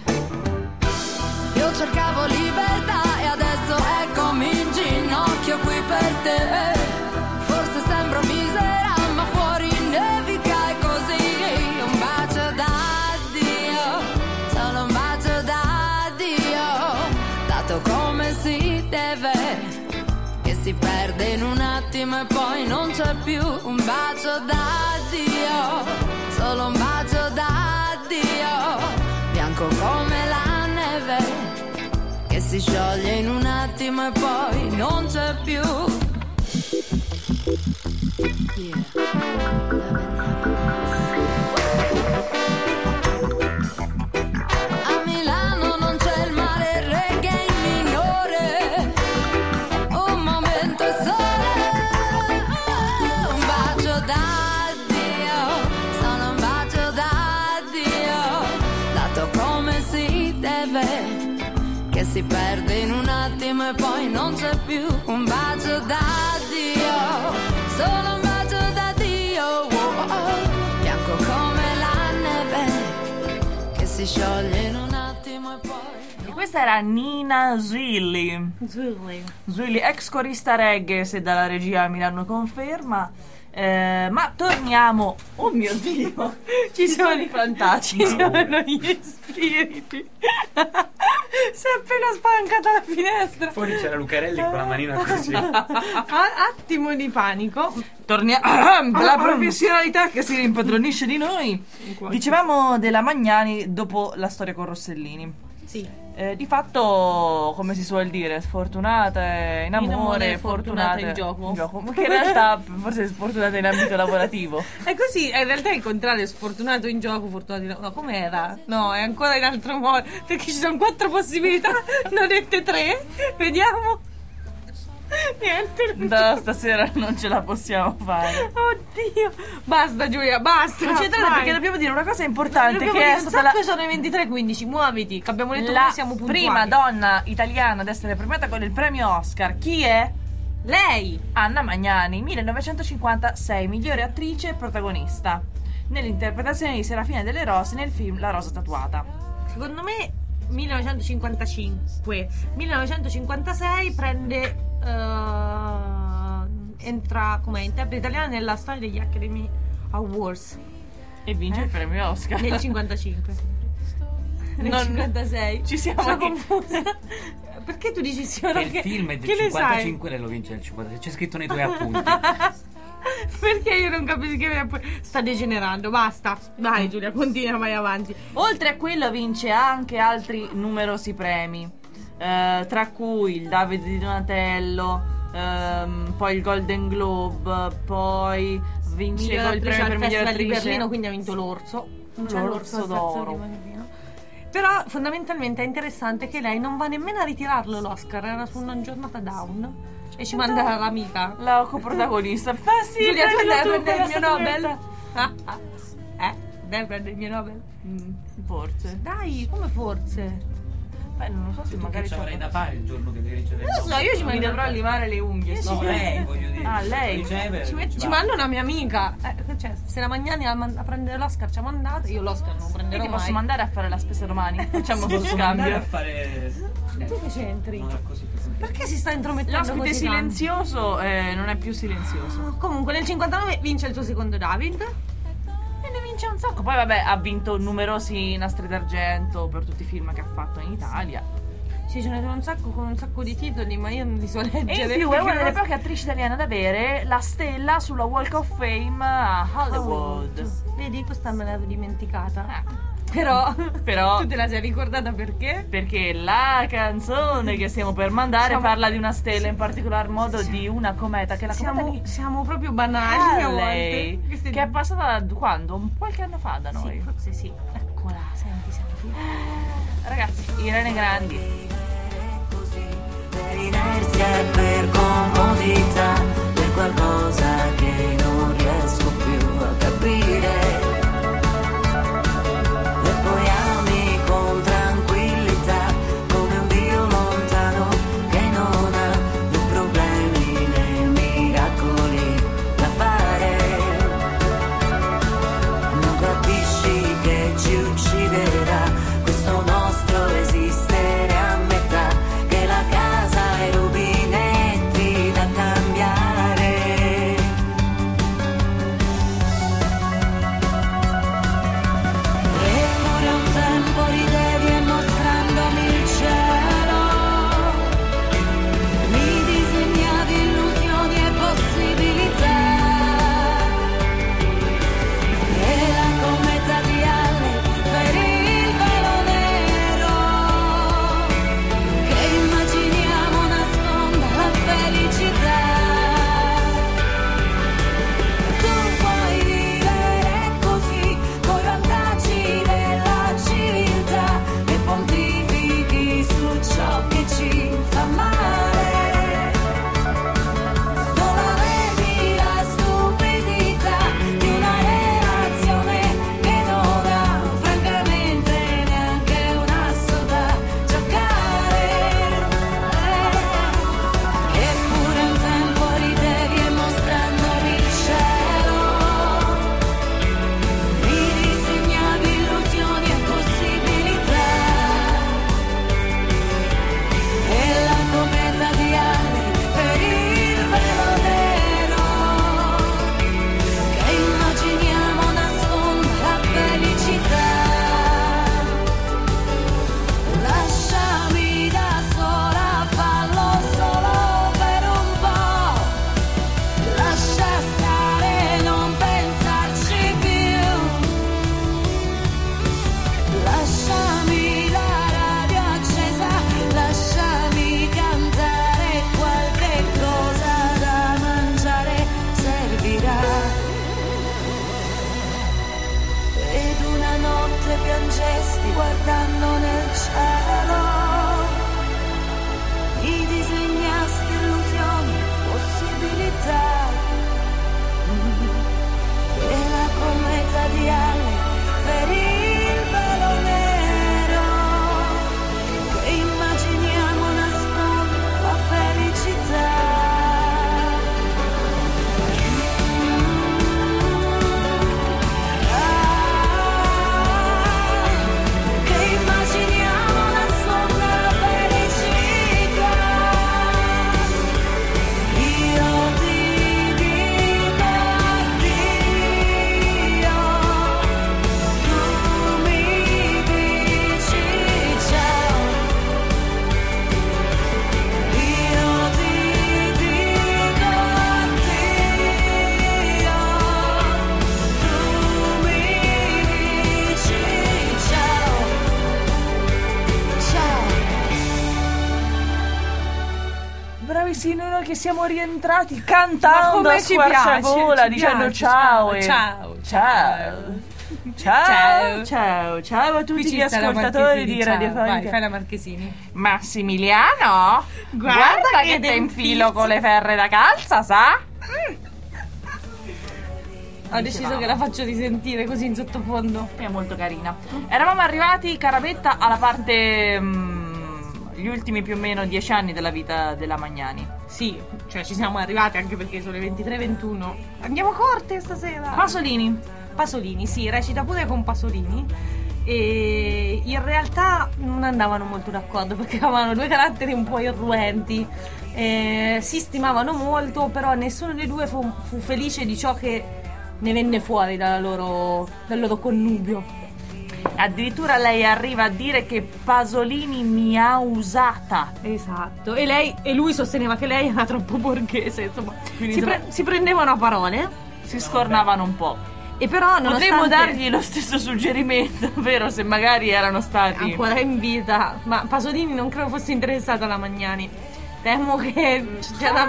Io cercavo libertà e adesso eccomi in ginocchio qui per te. Forse sembro misera ma fuori nevica e così. Un bacio da Dio, solo un bacio da Dio, dato come si deve, che si perde in un attimo e poi non c'è più. Un bacio da Dio, solo un bacio da Dio, bianco come la neve, che si scioglie in un attimo e poi non c'è più. Yeah. A Milano non c'è il mare, il reggae in minore, un momento e sole, un bacio da Dio, solo un bacio da Dio, dato come si deve, che si perde in un attimo e poi non c'è più. Un bacio da Dio, solo un bacio da Dio, oh, oh, bianco come la neve, che si scioglie in un attimo e poi. E questa era Nina Zilli. Zilli. Zilli, ex corista reggae, se dalla regia mi danno conferma. Eh, ma torniamo. Oh mio Dio, ci sono i fantasmi, ci sono gli spiriti. Si è appena spancata la finestra. Fuori c'era Lucarelli con la manina così. A- attimo di panico. Torniamo. La professionalità che si rimpadronisce di noi. Dicevamo della Magnani dopo la storia con Rossellini. Sì. Eh, di fatto, come si suol dire, sfortunata in amore, In amore, fortunata fortunata in gioco. in gioco. Che in realtà forse è sfortunata in ambito lavorativo. È così, in realtà è il contrario, sfortunato in gioco, fortunato in... No, com'era? No, è ancora in altro modo, perché ci sono quattro possibilità, ne ho dette tre, vediamo. Niente. No, stasera non ce la possiamo fare. Oddio. Basta Giulia, basta. Concentrate vai. perché dobbiamo dire una cosa importante, Dobbiamo che dire è un stata la, sacco, sono i ventitré e quindici, muoviti, che abbiamo detto la che siamo puntuali. prima donna italiana ad essere premiata con il premio Oscar. Chi è? Lei. Anna Magnani, millenovecentocinquantasei, migliore attrice e protagonista nell'interpretazione di Serafina Delle Rose nel film La Rosa Tatuata. Secondo me millenovecentocinquantacinque millenovecentocinquantasei prende uh, entra come interprete italiana nella storia degli Academy Awards E vince Eh? il premio Oscar nel cinquantacinque. Nel Non- cinquantasei ci siamo sono anche- confusa. Perché tu dici sì o no? Il Che- film è del che ne sai? cinquantacinque e lo vince nel cinquantasei. C'è scritto nei tuoi appunti. Perché io non capisco che sta degenerando. Basta. Vai Giulia, continua, vai avanti. Oltre a quello vince anche altri numerosi premi, eh, tra cui il David di Donatello, ehm, poi il Golden Globe, poi vince Miglior il attrice premio al per miglior Festival di attrice Berlino, quindi ha vinto l'orso. Non c'è L'Orso al d'Oro. Festival di Berlino. Però fondamentalmente è interessante che lei non va nemmeno a ritirarlo l'Oscar, era su una giornata down e ci manda l'amica, la coprotagonista. Ma sì, Giulia, tu prendila devi tu prendere il mio quella Nobel? statuetta. Ah, ah. Eh, devi prendere il mio Nobel? Mm, forse. Dai, come forse? Beh, non lo so se Tu magari che ci avrai da fare il giorno che devi ricevere? Non lo so, io ci mi mando dovrò limare le unghie. No, lei, voglio dire. Ah, lei. Riceve, Ci, met- ci ci va. manda una mia amica. Eh, cioè, se la Magnani a, man- a prendere l'Oscar ci ha mandato, io l'Oscar non lo prenderò Quindi mai. posso mandare a fare la spesa domani? Facciamo uno Posso andare a scambio. fare... Tu che c'entri? Non è così per così. Perché si sta intromettendo L'ospite così tanto? silenzioso eh, non è più silenzioso. Comunque nel cinquantanove vince il suo secondo David. E ne vince un sacco. Poi vabbè, ha vinto numerosi nastri d'argento per tutti i film che ha fatto in Italia. Sì, ce ne sono un sacco con un sacco di titoli, ma io non li so leggere. E in più è una delle poche attrici italiane ad avere la stella sulla Walk of Fame a Hollywood. Vedi, questa me l'avevo dimenticata. Ah. Però, Però tu te la sei ricordata perché? perché la canzone che stiamo per mandare Siamo- parla di una stella, in particolar modo di una cometa, che è la cometa Siamo, di siamo proprio banali a Halley, volte. Queste- che è passata da quando? Un qualche anno fa da noi. Sì, forse sì. Eccola, senti, senti. Ragazzi, Irene Grandi. Per inerzia e per comodità, per qualcosa che non riesco più a capire. E poi ami con tranquillità, come un Dio lontano che non ha né problemi né miracoli da fare. Non capisci che ci ucciderà questo nostro esistere a metà, che la casa e i rubinetti da cambiare. Eppure un tempo ridevi e mostrandomi il cielo mi disegnavi illusioni e possibilità. E la cometa di Halley ferì il velo nero che immaginiamo nasconda la felicità. Tu puoi vivere così, coi vantaggi della civiltà, e pontifichi su ciò che ci fa male. Non avevi la stupidità di una relazione che non ha francamente neanche un asso da giocare. Eppure un tempo ridevi e mostrandomi il cielo mi disegnavi illusioni e possibilità. E la cometa di Halley ferì il velo nero che immaginiamo nasconda la felicità. Lasciami da sola, fallo solo per un po'. Lascia stare, non pensarci più. Lasciami la radio accesa, lasciami cantare, qualche cosa da mangiare servirà. Ed una notte piangesti guardando nel cielo, mi disegnasti illusioni, possibilità. E la cometa di Halley ferì il velo nero che immaginiamo nasconda la felicità. Che immaginiamo nasconda la felicità. Io ti dico addio, tu mi dici ciao. Io ti dico addio, tu mi dici ciao. Ciao. Bravissimi noi che siamo rientrati cantando Ma come a ci squarciagola, piace, ci dicendo piace, ciao ciao, e ciao, ciao. Ciao, Ciao. ciao, ciao a tutti Qui ci gli sta la ascoltatori Marchesini, di ciao. Radiofonica. Vai, fai la Marchesini. Massimiliano, guarda, Guarda che che te te infilo infilzi. con le ferre da calza, sa? Ho deciso che la faccio risentire così in sottofondo. È molto carina. Eravamo arrivati, Carabetta, alla parte... mm, gli ultimi più o meno dieci anni della vita della Magnani. Sì, cioè ci siamo arrivati anche perché sono le ventitré e ventuno. Andiamo corte stasera. Pasolini. Pasolini, sì, recita pure con Pasolini. E in realtà non andavano molto d'accordo perché avevano due caratteri un po' irruenti. Eh, si stimavano molto, però nessuno dei due fu, fu felice di ciò che ne venne fuori dalla loro, dal loro connubio. Addirittura lei arriva a dire che Pasolini mi ha usata. Esatto. E lei e lui sosteneva che lei era troppo borghese, insomma. Quindi Si, insomma- pre- si prendevano a parole. Si scornavano un po'. E però nonostante Potremmo dargli lo stesso suggerimento, vero? Se magari erano stati ancora in vita, ma Pasolini non credo fosse interessato alla Magnani. Temo che c'era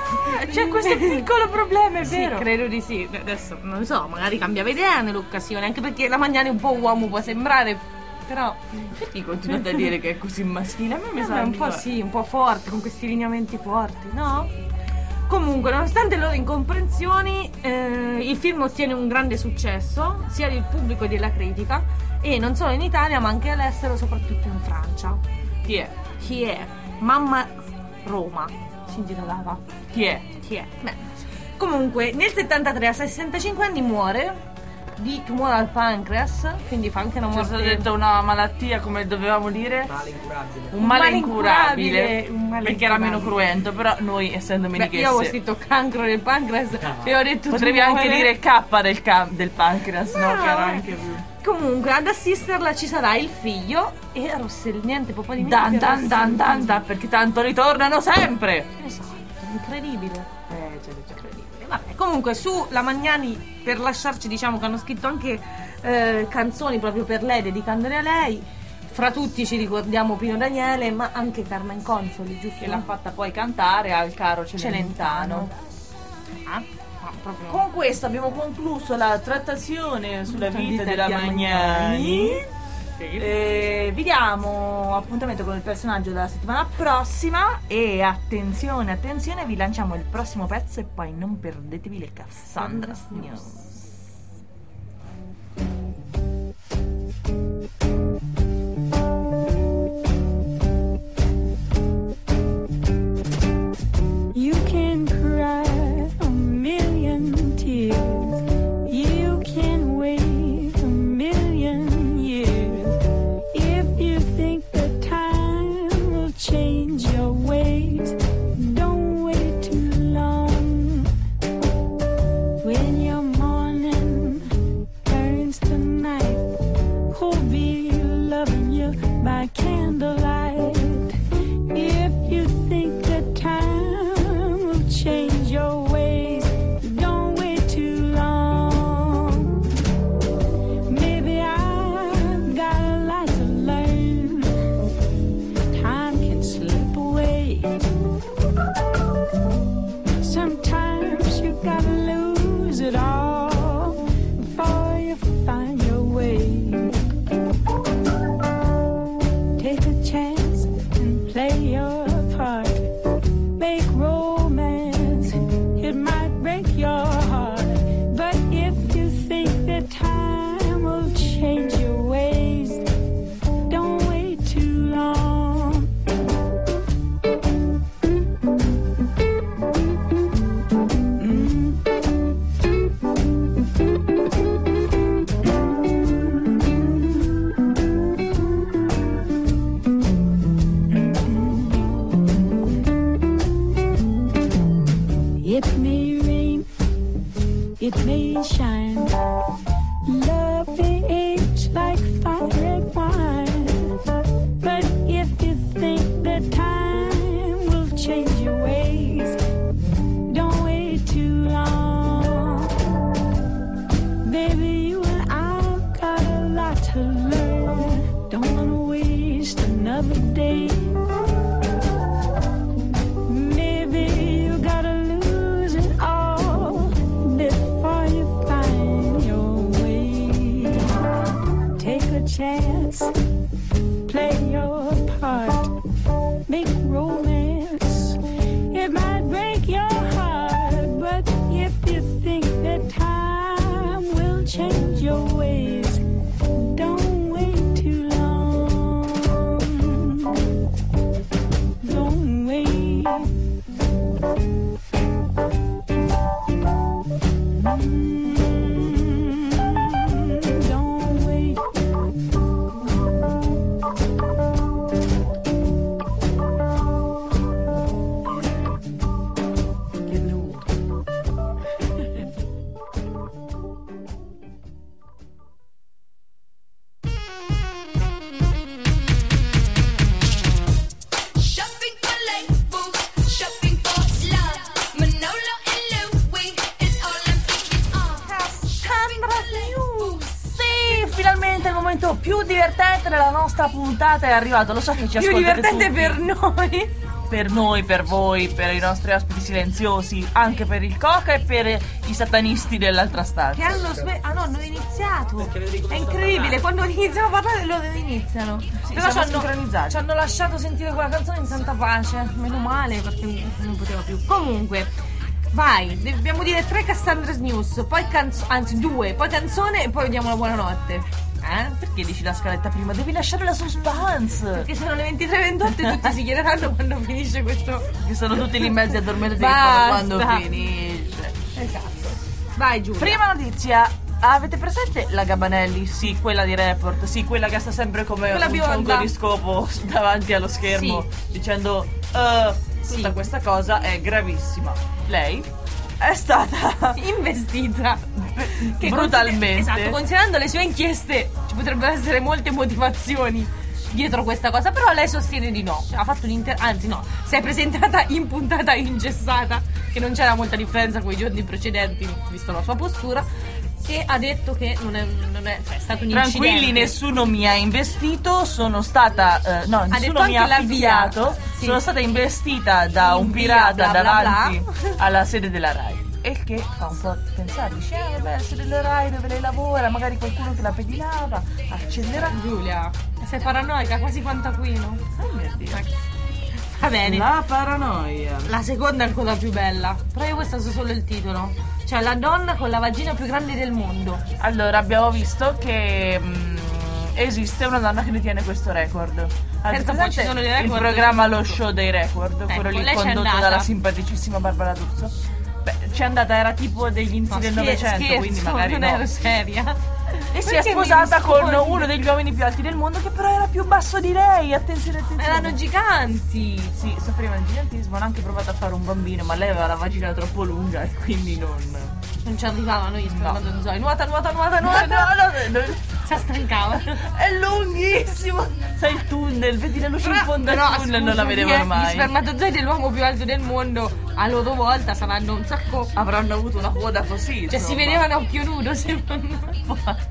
c'è questo piccolo problema, è Sì, vero? credo di sì. Adesso non lo so, magari cambiava idea nell'occasione, anche perché la Magnani un po' uomo può sembrare, però Perché continuate a dire che è così maschile? A me mi eh, sa beh, un di po' no. sì, un po' forte, con questi lineamenti forti, no? Comunque, nonostante le loro incomprensioni, eh, il film ottiene un grande successo, sia del pubblico che della critica, e non solo in Italia, ma anche all'estero, soprattutto in Francia. Chi è? Chi è? Mamma Roma si intitolava. Chi è? Chi è? Beh. Comunque, nel settantatré, a sessantacinque anni, muore di tumore al pancreas, quindi fa anche una Ci è morte. stato detto una malattia, come dovevamo dire? Male incurabile. Un male male incurabile, incurabile, un male perché era meno incurabile. cruento, però noi essendo Beh, io avevo menichesse scritto cancro del pancreas e ho detto potevi tumore. anche dire K del, ca- del pancreas, no? No, Che era vabbè. anche più. Comunque, ad assisterla ci sarà il figlio e Rossellini, niente, po' di Dan dan dan dan dan, perché tanto ritornano sempre. Esatto, incredibile. Eh, c'è c'è. Incredibile. Vabbè, comunque su la Magnani, per lasciarci, diciamo che hanno scritto anche eh, canzoni proprio per lei, dedicandole a lei. Fra tutti ci ricordiamo Pino Daniele, ma anche Carmen Consoli, giusto? Che l'ha fatta poi cantare al caro Celentano. Celentano. Ah, ah, proprio. Con questo abbiamo concluso la trattazione sulla Tutta vita vita della di Magnani. Eh, vi diamo appuntamento con il personaggio della settimana prossima e attenzione, attenzione, vi lanciamo il prossimo pezzo e poi non perdetevi le Cassandra News. You can cry a million tears. You can wait a million years. If you think that time will change your ways, don't wait too long. When your morning turns to night, who'll be loving you by candlelight? If you think that time will change your ways, don't wait too long. Maybe I've got a lot to learn. Time can slip away. Sometimes you gotta lose it all before you find your way. Take a chance and play your part. Make romance, it might break your heart. But if you think that time will change your ways, don't wait too long. It may rain, it may shine. Love may age like fine red wine. But if you think that time will change your ways, don't wait too long. Baby, you and I've got a lot to learn. Don't wanna waste another day. Maybe you gotta lose it all before you find your way. chance. Play your part. Make romance. It might break your heart, but if you think that time will change your ways, don't wait too long. Don't wait. Shopping for labels, shopping for love. Manolo and Louis is all I'm thinking of. Cassandra News. Sì, finalmente il momento più divertente della nostra puntata è arrivato. Lo so che ci Più ascoltate divertente tutti. per noi. Per noi, per voi, per i nostri ospiti silenziosi, anche per il Coca e per i satanisti dell'altra Che stanza. hanno smesso. Ah no, hanno iniziato. Perché avete È ricominciato a incredibile, parlare. quando iniziamo a parlare loro iniziano. Però siamo ci hanno, sincronizzati. ci hanno lasciato sentire quella canzone in santa pace. Meno male, perché non poteva più. Comunque, vai, dobbiamo dire tre Cassandra's News, poi canzone, anzi due, poi canzone e poi vediamo la buonanotte. Eh? Perché dici la scaletta prima? Devi lasciare la suspense. Perché sono le ventitré e ventotto e tutti si chiederanno quando finisce questo. Che sono tutti lì in mezzo addormentati come Basta. quando finisce. Esatto. Vai Giulia. Prima notizia. Avete presente la Gabanelli? Sì, quella di Report. Sì, quella che sta sempre come Quella un bionda. coriscopo davanti allo schermo, dicendo "Eh, Sì. tutta questa cosa è gravissima". Lei è stata investita che brutalmente. consider- esatto, considerando le sue inchieste ci potrebbero essere molte motivazioni dietro questa cosa, però lei sostiene di no. Ha fatto un'inter- anzi no, si è presentata in puntata ingessata, che non c'era molta differenza con i giorni precedenti visto la sua postura, e ha detto che non è, non è, cioè, è stato un Tranquilli, incidente. nessuno mi ha investito, sono stata eh, no, Ha nessuno detto mi ha anche la picchiato, via. Sì. sono stata investita da In un via, pirata bla, bla, davanti bla. alla sede della Rai. E il che fa un po' pensare, dice, eh vabbè, la sede della Rai dove lei lavora, magari qualcuno che la pedinava, accenderà. Giulia, sei paranoica quasi quanto Aquino. Oh mio Dio. Va bene. La paranoia. La seconda è ancora più bella, però io questo so solo il titolo. Cioè la donna con la vagina più grande del mondo. Allora, abbiamo visto che mm, esiste una donna che detiene questo record. Avete Pensa, poi presente ci sono dei record il programma su Lo tutto. Show dei Record, Ecco, quello lì lei c'è condotto andata. dalla simpaticissima Barbara D'Urso. Beh, c'è andata, era tipo degli inizi No, del scher- Novecento, scherzo, quindi magari non no. ero seria. E si è Perché mi sposata con rispondi? uno degli uomini più alti del mondo, che però era più basso di lei. Attenzione, attenzione. Erano giganti. Sì, soffriva di gigantismo, hanno anche provato a fare un bambino, ma lei aveva la vagina troppo lunga e quindi non... Non ci arrivavano gli No. spermatozoi. Nuota, nuota, nuota, No, nuota. no, no, no. Si stancava. È lunghissimo! Sai il tunnel, vedi la luce in fondo al Però, tunnel, non la scusami, vedevano eh, Gli mai. spermatozoi dell'uomo più alto del mondo a loro volta saranno un sacco. Avranno avuto una coda così. Cioè si insomma. vedevano a occhio nudo, secondo me.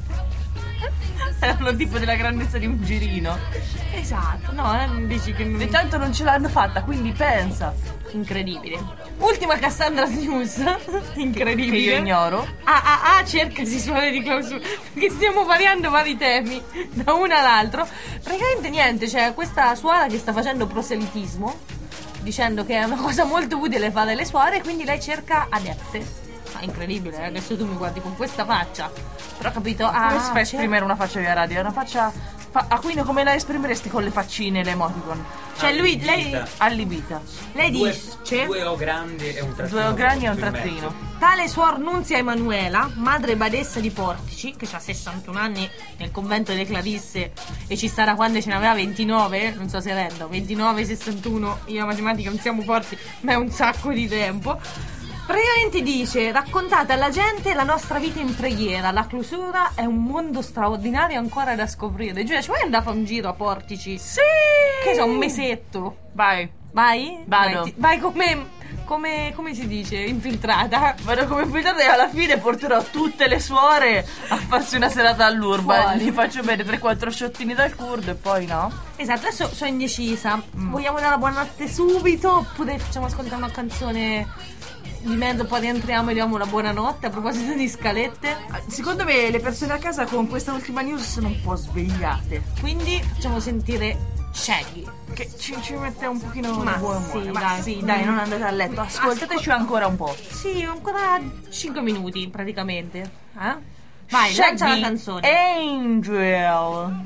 Erano tipo della grandezza di un girino. Esatto, no, eh, dici che non... E tanto non ce l'hanno fatta, quindi pensa. Incredibile. Ultima Cassandra's News. Incredibile. Che io ignoro. Ah, ah, ah, cercasi suole di clausura. Perché stiamo variando vari temi da uno all'altro. Praticamente niente, c'è questa suora che sta facendo proselitismo, dicendo che è una cosa molto utile fare le suore, quindi lei cerca adepte. Ah, incredibile, eh? Adesso tu mi guardi con questa faccia. Però capito? Ah, Come si fa a c'è- esprimere una faccia via radio? È una faccia... Fa... Aquino, come la esprimeresti con le faccine e le emoticon? Cioè lui, lei, Allibita. lei Due, dice... due O grandi e un trattino. Due O grandi e un in mezzo. trattino. Tale suor Nunzia Emanuela, madre badessa di Portici, che ha sessantuno anni nel convento delle Clarisse e ci starà quando ce n'aveva ventinove, non so se rendo, ventinove, sessantuno, io la matematica non siamo forti, ma è un sacco di tempo. Praticamente dice: raccontate alla gente la nostra vita in preghiera, la clausura è un mondo straordinario ancora da scoprire. Giulia, ci vuoi andare a fare un giro a Portici? Sì! Che so, un mesetto. Vai. Vai? Vado. Vai, ti- vai come, come, come si dice? Infiltrata. Vado come infiltrata e alla fine porterò tutte le suore a farsi una serata all'urba. Fuori. Gli faccio bere tre quattro sciottini dal curdo e poi no. Esatto, adesso sono indecisa. Vogliamo dare la buonanotte subito oppure facciamo ascoltare una canzone di mezzo poi rientriamo e diamo la buonanotte a proposito di scalette. Secondo me le persone a casa con questa ultima news sono un po' svegliate, quindi facciamo sentire Shaggy, che ci, ci mette un pochino Ma di buon sì, umore. Ma dai. sì, dai, non andate a letto, ascoltateci ancora un po'. Sì, ancora cinque minuti praticamente. Eh? Vai, Shaggy, lancia la canzone. Angel.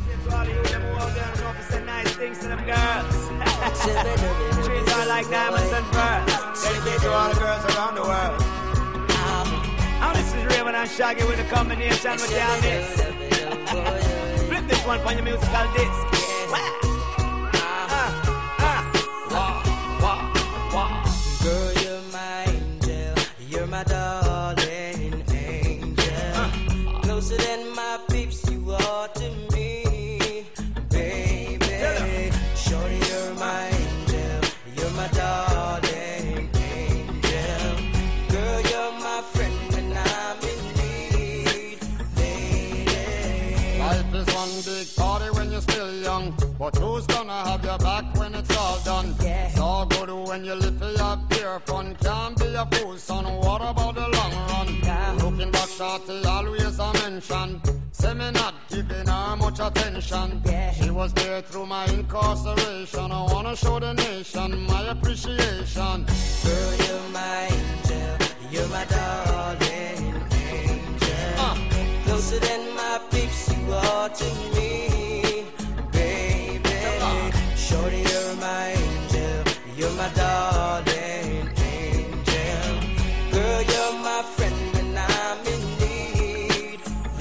Treat her like diamonds and pearls. Dedicate to all the girls around the world. Now this is Raven and Shaggy with a combination with y'all this. Flip this one on your musical disc. Girl, you're my angel, you're my darling angel. Closer than my peeps, you are to me, baby. Shorty, you're my angel, you're my darling angel. Girl, you're my friend when I'm in need, lady. Life is one big party when you're still young, but who's gonna have your back when it's all done? Yeah. It's all good when you live for your pure fun. Can't be a fool, son. What about the long run? Yeah. Looking back, shorty, always a mention. Say me not giving her much attention. Yeah. She was there through my incarceration. I wanna show the nation my appreciation. Girl, you're my angel, you're my darling angel. Uh. Closer than my peeps, you are to me, baby. Shorty, you're my angel, you're my darling angel. Girl, you're my friend when I'm in need,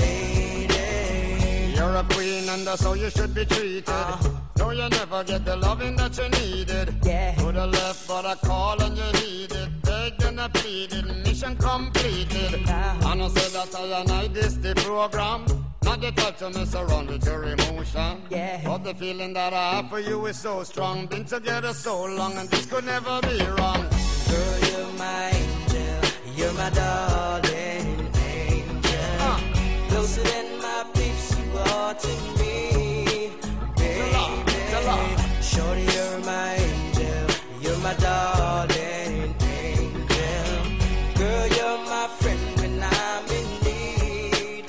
lady. You're a queen and that's how you should be treated. Uh. No, you never get the loving that you needed. Yeah. To the left, but I call and you heeded. Begged and I pleaded, mission completed. Yeah. And I said that I and I this the program. Not the type to mess around with your emotion. Yeah. But the feeling that I have for you is so strong. Been together so long and this could never be wrong. Girl, you're my angel, you're my darling angel. Uh. Closer than my peeps, you are to me, baby. Shorty, you're my angel, you're my darling angel. Girl, you're my friend when I'm in need,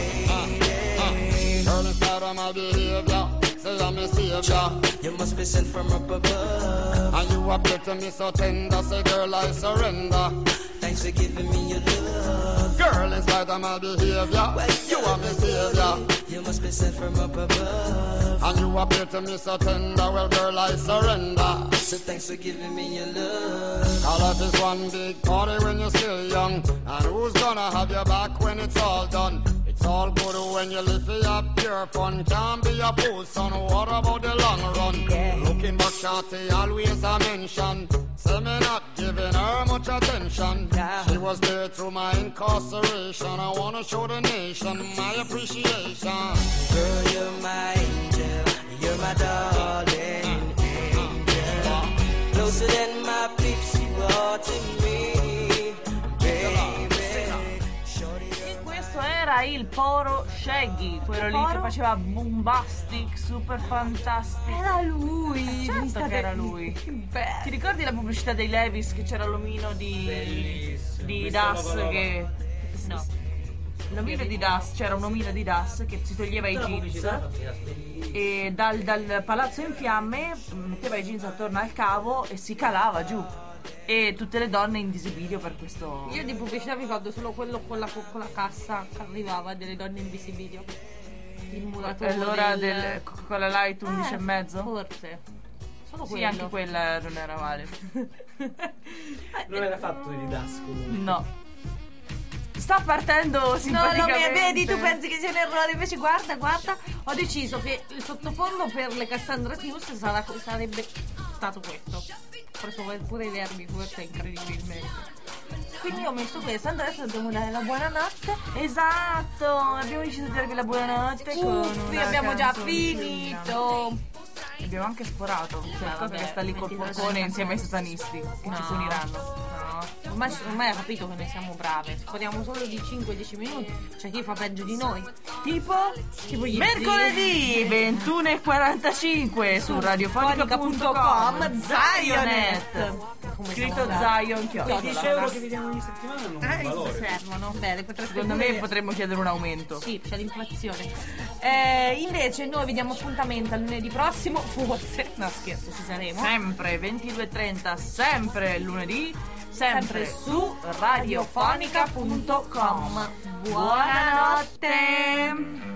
lady. Girl, in spite of my behavior, say I'm a savior. You must be sent from up above. And you appear to me so tender, say girl I surrender. Thanks for giving me your love. Girl, in spite of my behavior, Well, you are my savior. You must be sent from up above. And you appear to me so tender, well girl I surrender. So thanks for giving me your love. Call life is one big party when you're still young. And who's gonna have your back when it's all done? It's all good when you live for your pure fun. Can't be a fool, son. What about the long run? Yeah. Looking back, shorty, always a mention. Say me not giving her much attention. Yeah. She was there through my incarceration. I wanna show the nation my appreciation. Girl, you're my angel, you're my darling angel. Closer than my peeps, you are to me, baby. Shorty, you're my Questo era il Poro Shaggy, quello lì che faceva bombastic, super fantastic. Era lui. Certo Mi state- che era lui. Che bello. Ti ricordi la pubblicità dei Levi's che c'era l'omino di Bellissimo. di Questo Das lo- lo- che No. l'omino di Das, c'era un omino di Das che si toglieva i jeans e dal, dal palazzo in fiamme metteva i jeans attorno al cavo e si calava giù. E tutte le donne in disibilio per questo. Io di pubblicità ricordo solo quello con la, con la cassa che arrivava delle donne in visibilio. Il muratore. Allora del... del Coca-Cola Light undici Eh, e mezzo? Forse. Solo Sì, quello. anche quella non era male. Non era fatto di Das comunque. No. Sta partendo No, no, simpaticamente. mi vedi, tu pensi che sia un errore, invece guarda, guarda, ho deciso che il sottofondo per le Cassandra News sarà, sarebbe stato questo. Ho preso pure i verbi, forse incredibilmente. Quindi ho messo questo, adesso dobbiamo dare la buonanotte. Esatto, abbiamo deciso di darvi la buonanotte con Uffi, una abbiamo già canzoncina. finito. Abbiamo anche sporato. Cioè, il vabbè, Coca che sta lì col mettila forcone già. insieme ai satanisti che No. ci puniranno. No, ormai, ormai ha capito che noi siamo brave. Speriamo solo di cinque dieci minuti. C'è chi fa peggio di noi. Tipo Tipo gli mercoledì ventuno e quarantacinque su radiofonica punto com Zionet. Zionet. come Scritto siamo andati. Zion Quei chiocciola. dieci euro che vi diamo ogni settimana hanno un Eh, valore. servono. Bene, potreste Secondo me pure- potremmo chiedere un aumento. Sì, c'è l'inflazione. Eh, invece noi vi diamo appuntamento al lunedì prossimo, forse. No, scherzo, ci saremo. Sempre ventidue e trenta, sempre lunedì, sempre, Sempre su radiofonica punto com. Buonanotte.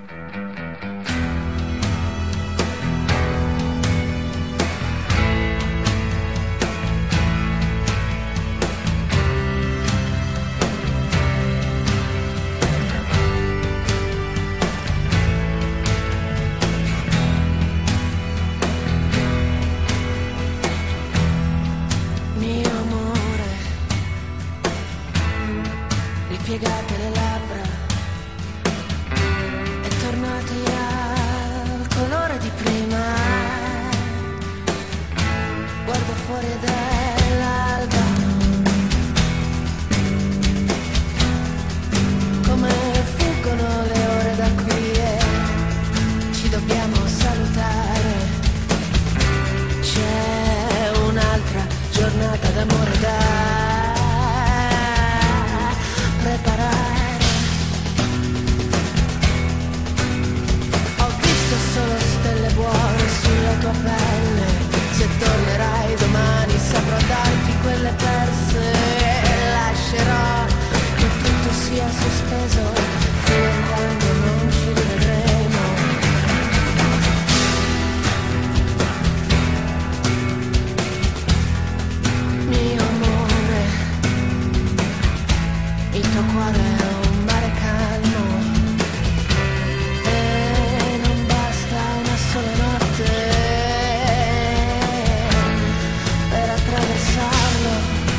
Mio amore, ripiegate le labbra e tornate al colore di prima. Guardo fuori ed è l'alba, come fuggono le ore da qui e ci dobbiamo salutare. C'è un'altra giornata d'amore da preparare. Ho visto solo stelle buone sulla tua pelle. Se tornerai domani saprò darti quelle perse e lascerò che tutto sia sospeso fino a quando non ci rivedremo. Mio amore, il tuo cuore è un mare calmo e non basta una sola notte per attraversarlo.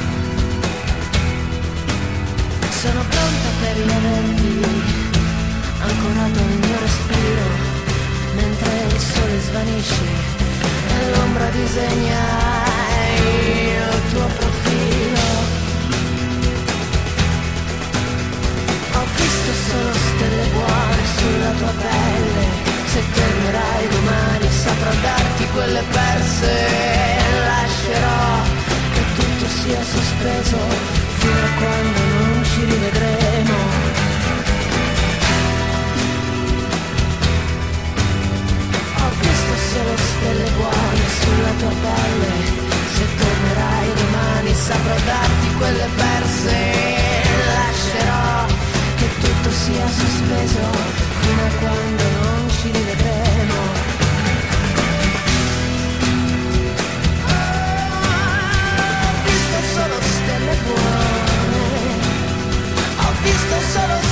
Sono pronta per riaverti, ancorato al mio respiro, mentre il sole svanisce e l'ombra disegna il tuo profilo. Ho visto solo stelle buone sulla tua pelle. Se tornerai domani saprò darti quelle perse e lascerò che tutto sia sospeso fino a quando non ci rivedremo. Ho visto solo stelle buone sulla tua pelle. Se tornerai domani saprò darti quelle perse e lascerò che tutto sia sospeso fino a quando non ci rivedremo. Ho visto solo stelle buone, ho visto solo